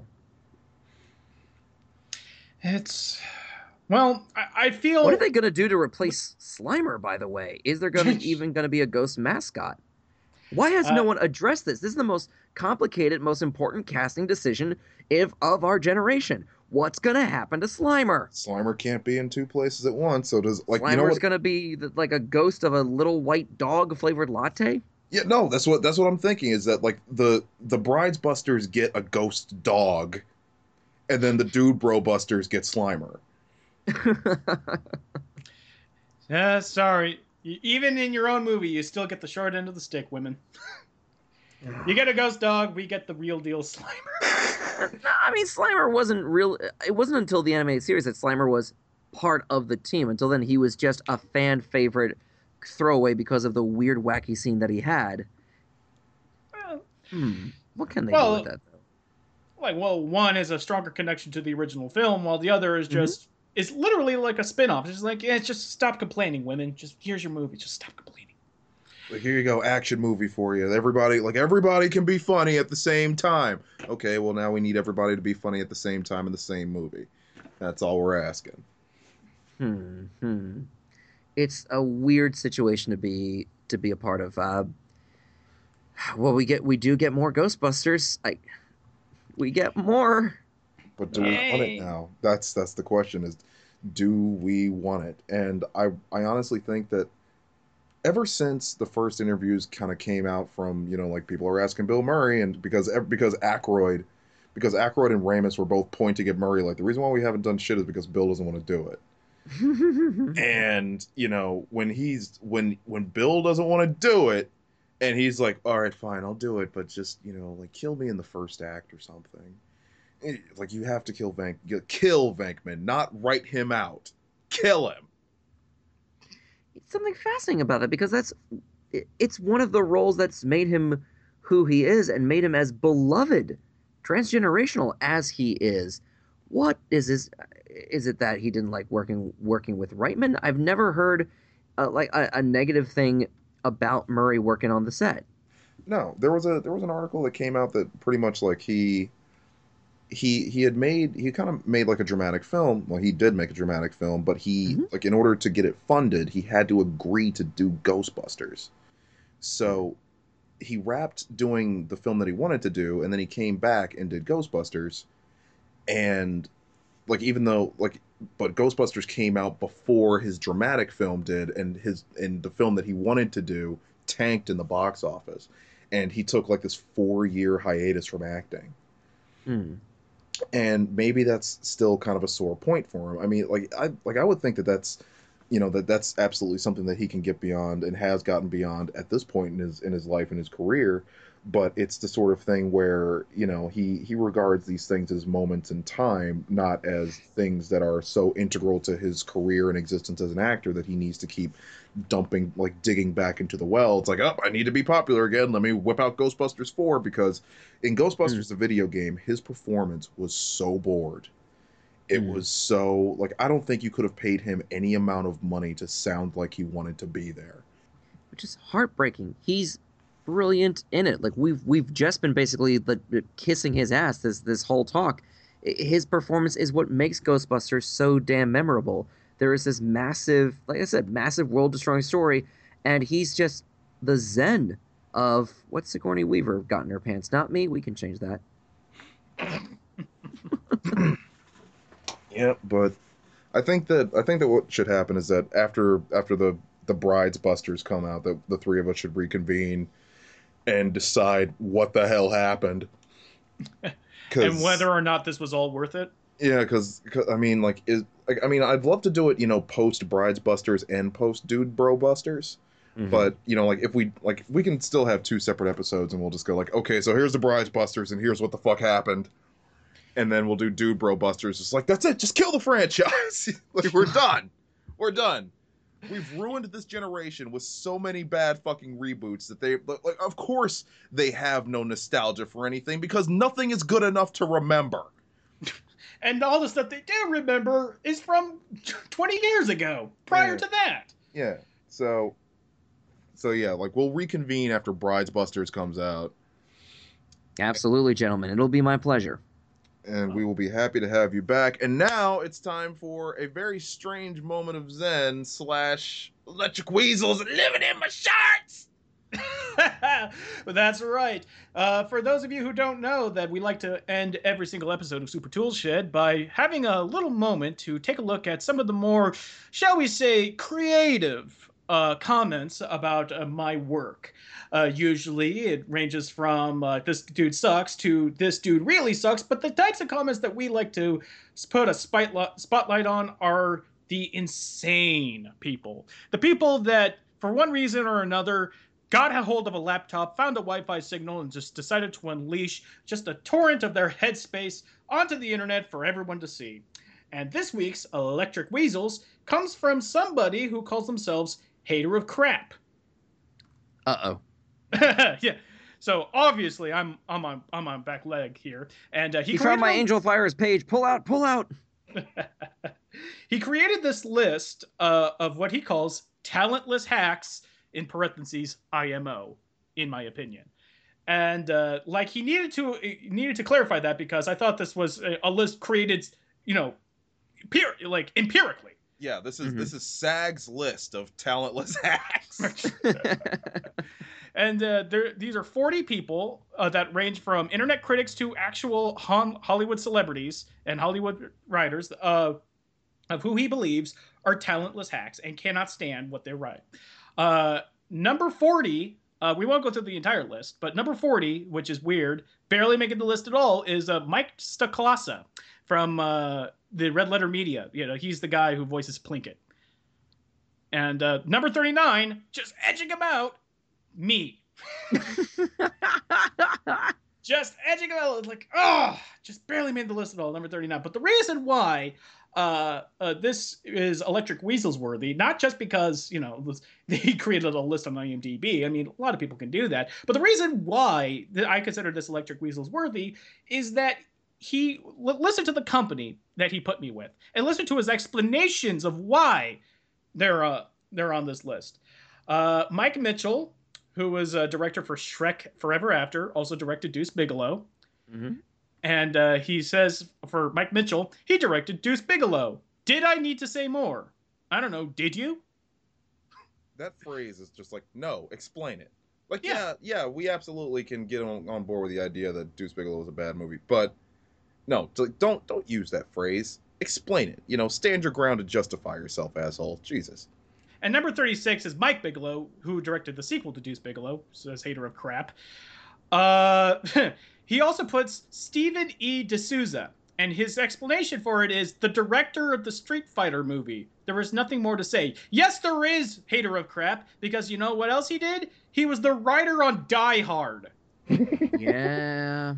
It's... Well, I, I feel... What are they going to do to replace Slimer, by the way? Is there going to even going to be a ghost mascot? Why has uh, no one addressed this? This is the most complicated, most important casting decision if of our generation. What's going to happen to Slimer? Slimer can't be in two places at once, so does... like Slimer's you know what... going to be the, like a ghost of a little white dog-flavored latte? Yeah, no, that's what that's what I'm thinking, is that, like, the, the Brides Busters get a ghost dog, and then the Dude Bro Busters get Slimer. Yeah, sorry. Even in your own movie, you still get the short end of the stick, women. You get a ghost dog, we get the real deal Slimer. No, I mean, Slimer wasn't real. It wasn't until the animated series that Slimer was part of the team. Until then, he was just a fan favorite throwaway because of the weird, wacky scene that he had. Well, hmm. What can they well, do with that, though? Like, well, one is a stronger connection to the original film, while the other is just is literally like a spin-off. It's like, yeah, just stop complaining, women. Just here's your movie. Just stop complaining. Like, here you go, action movie for you. Everybody, like, everybody can be funny at the same time. Okay, well, now we need everybody to be funny at the same time in the same movie. That's all we're asking. Hmm. Hmm. It's a weird situation to be to be a part of. Uh, well, we get we do get more Ghostbusters. I we get more. But do we want it Yay. now? That's that's the question: is do we want it? And I I honestly think that ever since the first interviews kind of came out from, you know, like people are asking Bill Murray, and because because Aykroyd, because Aykroyd and Ramis were both pointing at Murray like the reason why we haven't done shit is because Bill doesn't want to do it. And you know, when he's when when Bill doesn't want to do it, and he's like, all right, fine, I'll do it, but just, you know, like, kill me in the first act or something. It- like, you have to kill Vank kill Venkman, not write him out. Kill him. It's something fascinating about that because that's it- it's one of the roles that's made him who he is and made him as beloved, transgenerational as he is. What is his? Is it that he didn't like working working with Reitman? I've never heard uh, like a, a negative thing about Murray working on the set. No, there was a there was an article that came out that pretty much like he he he had made he kind of made like a dramatic film. Well, he did make a dramatic film, but he Mhm. like in order to get it funded, he had to agree to do Ghostbusters. So he wrapped doing the film that he wanted to do, and then he came back and did Ghostbusters. And like even though like but Ghostbusters came out before his dramatic film did, and his and the film that he wanted to do tanked in the box office, and he took like this four year hiatus from acting. Hmm. And maybe that's still kind of a sore point for him. I mean, like I like I would think that that's, you know, that that's absolutely something that he can get beyond and has gotten beyond at this point in his in his life and his career. But it's the sort of thing where, you know, he he regards these things as moments in time, not as things that are so integral to his career and existence as an actor that he needs to keep dumping, like digging back into the well. It's like, oh, I need to be popular again. Let me whip out Ghostbusters four, because in Ghostbusters, the video game, his performance was so bored. It Mm. was so, like, I don't think you could have paid him any amount of money to sound like he wanted to be there. Which is heartbreaking. He's brilliant in it. Like we've we've just been basically like kissing his ass this this whole talk. I- His performance is what makes Ghostbusters so damn memorable. There is this massive, like I said, massive world destroying story, and he's just the zen of what's Sigourney Weaver got in her pants. Not me. We can change that. Yeah, but I think that I think that what should happen is that after after the the Brides Busters come out, that the three of us should reconvene and decide what the hell happened. And whether or not this was all worth it. Yeah, because I mean, like, is like I mean, I'd love to do it, you know, post Brides Busters and post Dude Bro Busters. Mhm. But you know, like if we like we can still have two separate episodes, and we'll just go like, okay, so here's the Brides Busters, and here's what the fuck happened, and then we'll do Dude Bro Busters. Just like, that's it, just kill the franchise. Like, we're done, we're done. We've ruined this generation with so many bad fucking reboots that they like. Of course, they have no nostalgia for anything because nothing is good enough to remember. And all the stuff they do remember is from twenty years ago, prior Yeah. to that. Yeah. So, so yeah, like we'll reconvene after Brides Busters comes out, Absolutely, gentlemen. It'll be my pleasure. and we will be happy to have you back. And now it's time for a very strange moment of Zen slash Electric Weasels living in my shorts. That's right. Uh, for those of you who don't know, that we like to end every single episode of Super Tools Shed by having a little moment to take a look at some of the more, shall we say, creative uh, comments about uh, my work. Uh, usually it ranges from uh, this dude sucks to this dude really sucks, but the types of comments that we like to put a spotlight spotlight on are the insane people. The people that, for one reason or another, got a hold of a laptop, found a Wi-Fi signal, and just decided to unleash just a torrent of their headspace onto the internet for everyone to see. And this week's Electric Weasels comes from somebody who calls themselves Hater of Crap. Uh-oh. Yeah. So obviously I'm I'm on I'm on back leg here, and uh, he, He found my created a- Angel Fires page. Pull out, pull out. He created this list uh, of what he calls talentless hacks, in parentheses I M O, in my opinion. And uh, like he needed to he needed to clarify that because I thought this was a, a list created, you know, empir- like empirically. Yeah, this is Mhm. this is SAG's list of talentless hacks. And uh, there, these are forty people uh, that range from internet critics to actual hon- Hollywood celebrities and Hollywood writers uh, of who he believes are talentless hacks and cannot stand what they write. Uh, number forty, uh, we won't go through the entire list, but number forty, which is weird, barely making the list at all, is uh, Mike Stacklasa from uh, the Red Letter Media. You know, he's the guy who voices Plinkett. And uh, number thirty-nine, just edging him out, me. Just edging him out, like, oh, just barely made the list at all, number thirty-nine. But the reason why uh, uh, this is Electric Weasels worthy, not just because, you know, he created a list on IMDb. I mean, a lot of people can do that. But the reason why I consider this Electric Weasels worthy is that he l- listened to the company that he put me with and listened to his explanations of why they're uh, they're on this list. Uh, Mike Mitchell, who was a director for Shrek Forever After, also directed Deuce Bigelow. Mm-hmm. And uh, he says for Mike Mitchell, he directed Deuce Bigelow. Did I need to say more? I don't know. Did you? That phrase is just like, no, explain it. Like, Yeah. yeah, yeah, we absolutely can get on, on board with the idea that Deuce Bigelow is a bad movie, but no, t- don't don't use that phrase. Explain it. You know, stand your ground and justify yourself, asshole. Jesus. And number thirty-six is Mike Bigelow, who directed the sequel to Deuce Bigelow, says hater of crap. Uh, he also puts Stephen E. D'Souza, and his explanation for it is the director of the Street Fighter movie. There is nothing more to say. Yes, there is, hater of crap, because you know what else he did? He was the writer on Die Hard. Yeah.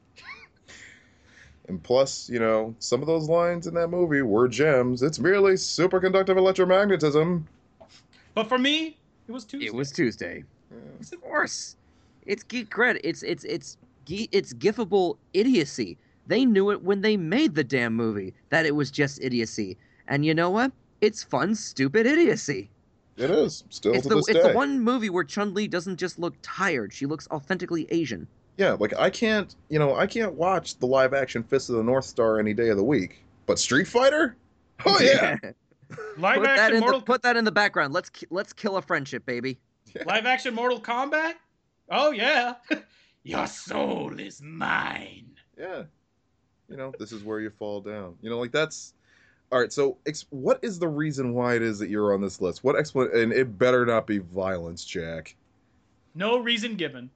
And plus, you know, some of those lines in that movie were gems. It's merely superconductive electromagnetism. But for me, it was Tuesday. It was Tuesday. Yeah. Of course. It's geek cred. It's it's it's ge- it's gifable idiocy. They knew it when they made the damn movie that it was just idiocy. And you know what? It's fun, stupid idiocy. It is, still It's to the this it's day. the one movie where Chun-Li doesn't just look tired. She looks authentically Asian. Yeah, like, I can't, you know, I can't watch the live-action Fist of the North Star any day of the week. But Street Fighter? Oh, yeah! Live put that action in Mortal the, put that in the background. Let's ki- let's kill a friendship, baby. Live action Mortal Kombat? Oh yeah. Your soul is mine. Yeah. You know, this is where you fall down. You know, like, that's... All right, so ex- what is the reason why it is that you're on this list? What explan? And it better not be violence, Jack. No reason given.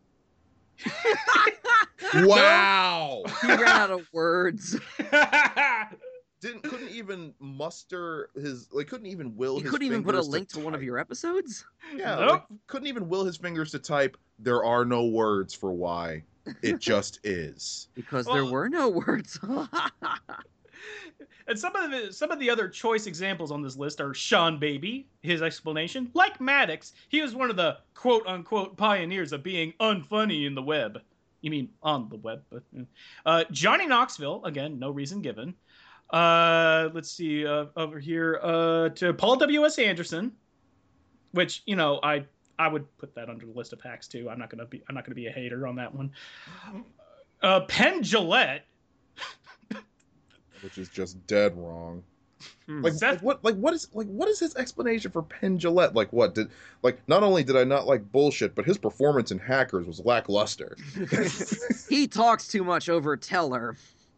Wow! He ran out of words. Didn't couldn't even muster his like couldn't even will You his couldn't even put a fingers link to, to one of type. your episodes? Yeah, Nope. like, couldn't even will his fingers to type. There are no words for why. It just is. Because there Well- were no words. And some of the some of the other choice examples on this list are Sean Baby, his explanation. Like Maddox, he was one of the quote unquote pioneers of being unfunny in the web. You mean on the web, but uh, Johnny Knoxville, again, no reason given. Uh, let's see, uh, over here uh, to Paul W S Anderson, which, you know, I I would put that under the list of hacks too. I'm not gonna be I'm not gonna be a hater on that one. Uh, Penn Jillette. Which is just dead wrong. Hmm. Like, Seth- like what like what is like what is his explanation for Penn Jillette? Like what did like not only did I not like bullshit, but his performance in Hackers was lackluster. He talks too much over Teller.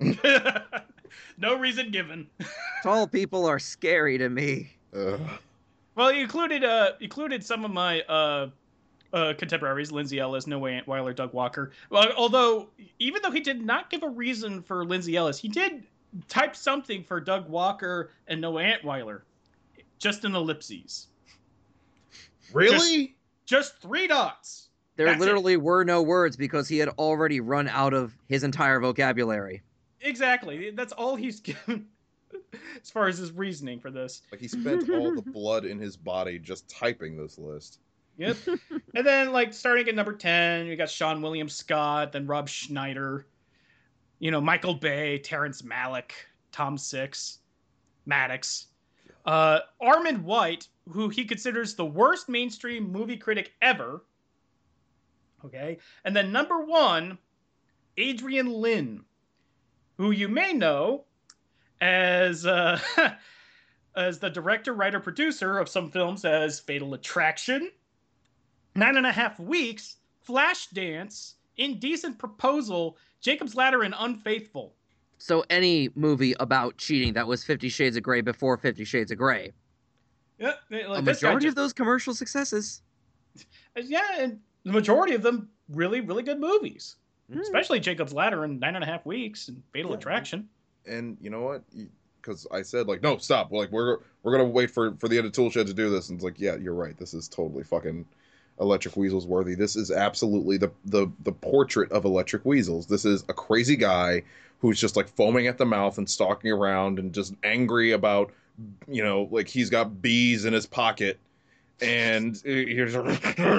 No reason given. Tall people are scary to me. Ugh. Well, he included uh included some of my uh, uh contemporaries, Lindsay Ellis, Noah Antweiler, Doug Walker. Well, although even though he did not give a reason for Lindsay Ellis, he did type something for Doug Walker and Noah Antweiler, just in ellipses, Really? just three dots. There That's it. literally were no words because he had already run out of his entire vocabulary. Exactly. That's all he's given as far as his reasoning for this. Like he spent all the blood in his body just typing this list. Yep. And then, like, starting at number ten, you got Sean William Scott, then Rob Schneider, you know, Michael Bay, Terrence Malick, Tom Six. Maddox. Uh, Armand White, who he considers the worst mainstream movie critic ever. Okay. And then number one, Adrian Lin, who you may know as uh, as the director, writer, producer of some films as Fatal Attraction, Nine and a Half Weeks, Flashdance, Indecent Proposal, Jacob's Ladder, and Unfaithful. So any movie about cheating that was Fifty Shades of Grey before Fifty Shades of Grey. Yeah, like A this guy majority just- of those commercial successes. Yeah, and the majority of them really, really good movies. Mm. Especially Jacob's Ladder and Nine and a Half Weeks and Fatal Yeah. Attraction. And you know what? Because I said like, no, stop. We're like, we're we're gonna wait for for the end of Toolshed to do this, and it's like, yeah, you're right. This is totally fucking Electric Weasels worthy. This is absolutely the the the portrait of Electric Weasels. This is a crazy guy who's just like foaming at the mouth and stalking around and just angry about, you know, like he's got bees in his pocket. And here's a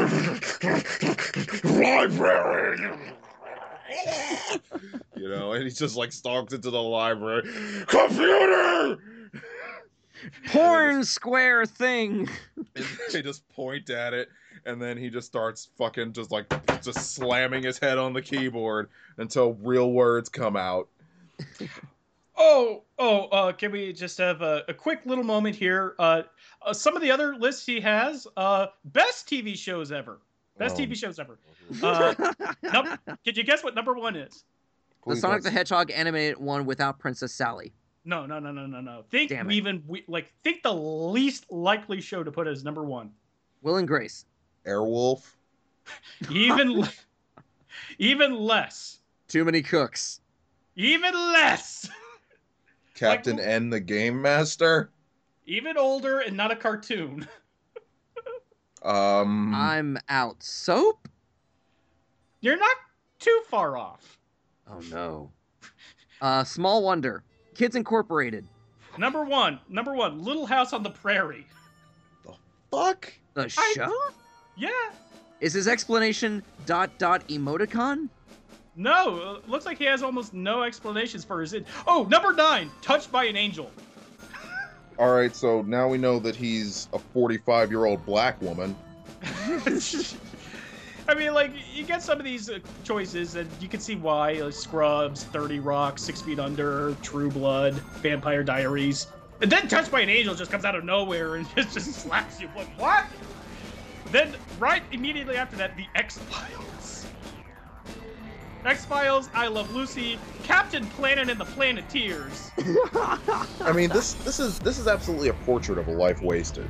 library, you know, and he just like stalks into the library. Computer, Porn square thing. and they just point at it, and then he just starts fucking just like just slamming his head on the keyboard until real words come out. Oh, oh, uh, can we just have a, a quick little moment here? Uh, uh, some of the other lists he has, uh, best T V shows ever. Best Oh. T V shows ever. Uh, num- Could you guess what number one is? The Please Sonic don't- the Hedgehog animated one without Princess Sally. No, no, no, no, no, no. Think Damn it. even we, like think the least likely show to put as number one. Will and Grace. Airwolf. Even, le- even less. Too many cooks. Even less. Captain Like- N, the Game Master. Even older and not a cartoon. Um, I'm out. Soap? You're not too far off. Oh no. Uh, Small Wonder. Kids Incorporated. Number one. Number one. Little House on the Prairie. fuck. The I- show? Yeah. Is his explanation dot dot emoticon? No. uh, Looks like he has almost no explanations for his. Oh, number nine. Touched by an Angel. All right, so now we know that he's a forty-five-year-old black woman. I mean, like, you get some of these uh, choices, and you can see why. Uh, Scrubs, thirty Rock, Six Feet Under, True Blood, Vampire Diaries. And then Touched by an Angel just comes out of nowhere and just, just slaps you. Like, what? Then, right immediately after that, The X-Files. X-Files, I Love Lucy, Captain Planet and the Planeteers. I mean, this this is this is absolutely a portrait of a life wasted.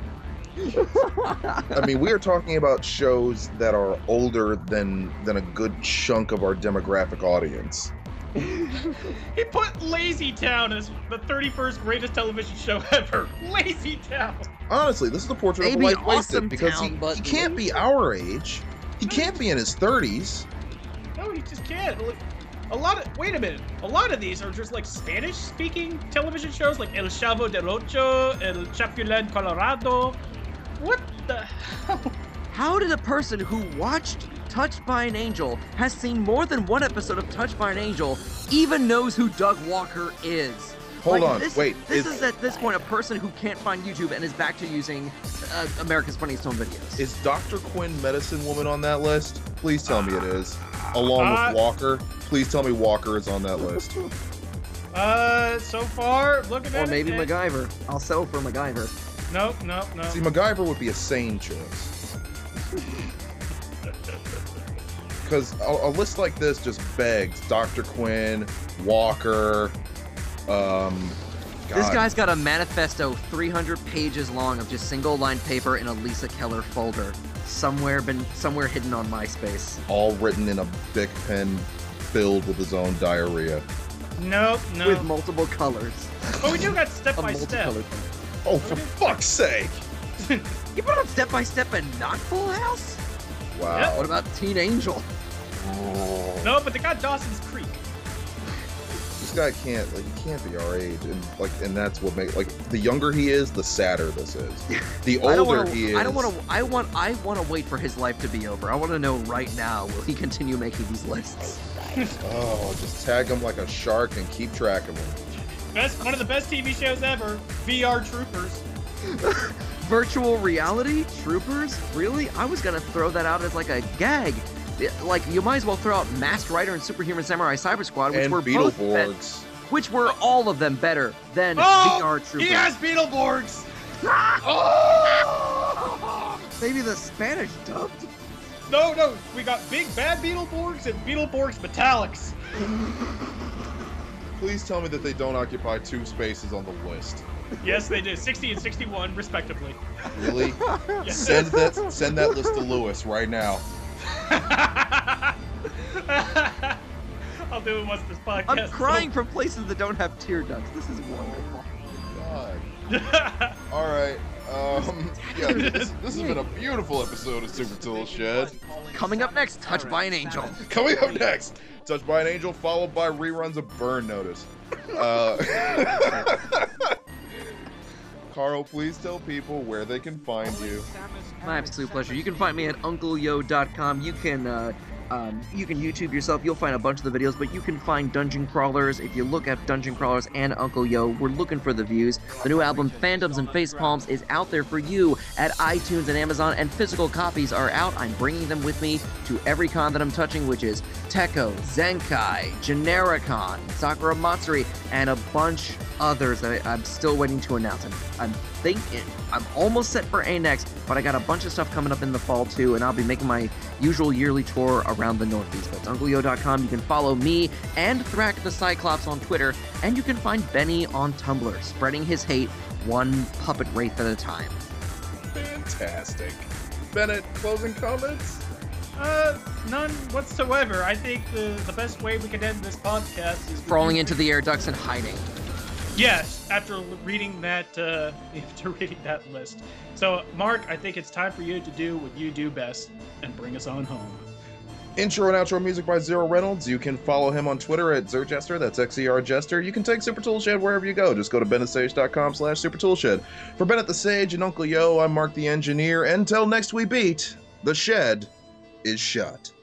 I mean, we are talking about shows that are older than than a good chunk of our demographic audience. He put Lazy Town as the thirty-first greatest television show ever. Lazy Town. Honestly, this is a portrait Maybe of a life wasted Awesome because Town, he, but he can't be our age. He can't be in his thirties. No, he just can't. A lot of wait a minute. A lot of these are just like Spanish-speaking television shows, like El Chavo del Ocho, El Chapulín Colorado. What the hell? How did a person who watched Touched by an Angel, has seen more than one episode of Touched by an Angel, even knows who Doug Walker is? Hold Like, on, this, wait, This is- is at this point a person who can't find YouTube and is back to using uh, America's Funniest Home Videos. Is Doctor Quinn Medicine Woman on that list? Please tell me it is. Along Uh, with Walker. Please tell me Walker is on that list. Uh, so far, looking at Or maybe it, it- MacGyver. I'll settle for MacGyver. Nope, nope, nope. See, MacGyver would be a sane choice. Because a, a list like this just begs Doctor Quinn, Walker, um... This God. guy's got a manifesto three hundred pages long of just single-line paper in a Lisa Keller folder. Somewhere been somewhere hidden on MySpace. all written in a big pen filled with his own diarrhea. Nope, no. With multiple colors. But we do got step A by step. multicolored pen. Oh, for fuck's sake! You put on Step by Step and not Full House? Wow. What about Teen Angel? No, but they got Dawson's Creek. This guy can't, like, he can't be our age, and like, and that's what makes, like, the younger he is, the sadder this is. The I don't older wanna, he is, I don't want to. I want. I want to wait for his life to be over. I want to know right now. Will he continue making these lists? oh, just tag him like a shark and keep track of him. Best, one of the best T V shows ever, V R Troopers. Virtual reality troopers? Really? I was gonna throw that out as like a gag. It- Like you might as well throw out Masked Rider and Superhuman Samurai Cyber Squad, which And were both be- Beetleborgs. which were all of them better than Oh, V R troopers. he has Beetleborgs. Maybe the Spanish dubbed. No, no, we got big bad Beetleborgs and Beetleborgs Metallics. Please tell me that they don't occupy two spaces on the list. Yes, they do. sixty and sixty-one, respectively. Really? Yes. Send that send that list to Lewis right now. I'll do it once this podcast. I'm is crying from places that don't have tear ducts. This is wonderful. God. over. All right. Um, yeah, this, this has been a beautiful episode of Super Tool Shed. Coming up next, Touched by an Angel. Coming up next, Touched by an Angel, followed by reruns of Burn Notice. Uh, Carl, please tell people where they can find you. My absolute pleasure. You can find me at uncle yo dot com. You can uh, um, you can YouTube yourself. You'll find a bunch of the videos, but you can find Dungeon Crawlers. If you look at Dungeon Crawlers and Uncle Yo, we're looking for the views. The new album Phantoms and Facepalms is out there for you at iTunes and Amazon, and physical copies are out. I'm bringing them with me to every con that I'm touching, which is Tekko, Zenkai, Genericon, Sakura Matsuri, and a bunch others that I, I'm still waiting to announce. I'm, I'm thinking I'm almost set for A NEXT, but I got a bunch of stuff coming up in the fall too, and I'll be making my usual yearly tour around the Northeast. That's uncle yo dot com. You can follow me and Thrak the Cyclops on Twitter, and you can find Benny on Tumblr, spreading his hate one puppet wraith at a time. Fantastic. Bennett, closing comments? Uh, none whatsoever. I think the, the best way we could end this podcast is... Crawling into the air ducts and hiding. Yes, after reading that, uh, after reading that list. So, Mark, I think it's time for you to do what you do best and bring us on home. Intro and outro music by Zero Reynolds. You can follow him on Twitter at Zerjester, that's X E R Jester. You can take Super Tool Shed wherever you go. Just go to bennett sage dot com slash Super Tool Shed. For Bennett the Sage and Uncle Yo, I'm Mark the Engineer. Until next we beat, the shed is shut.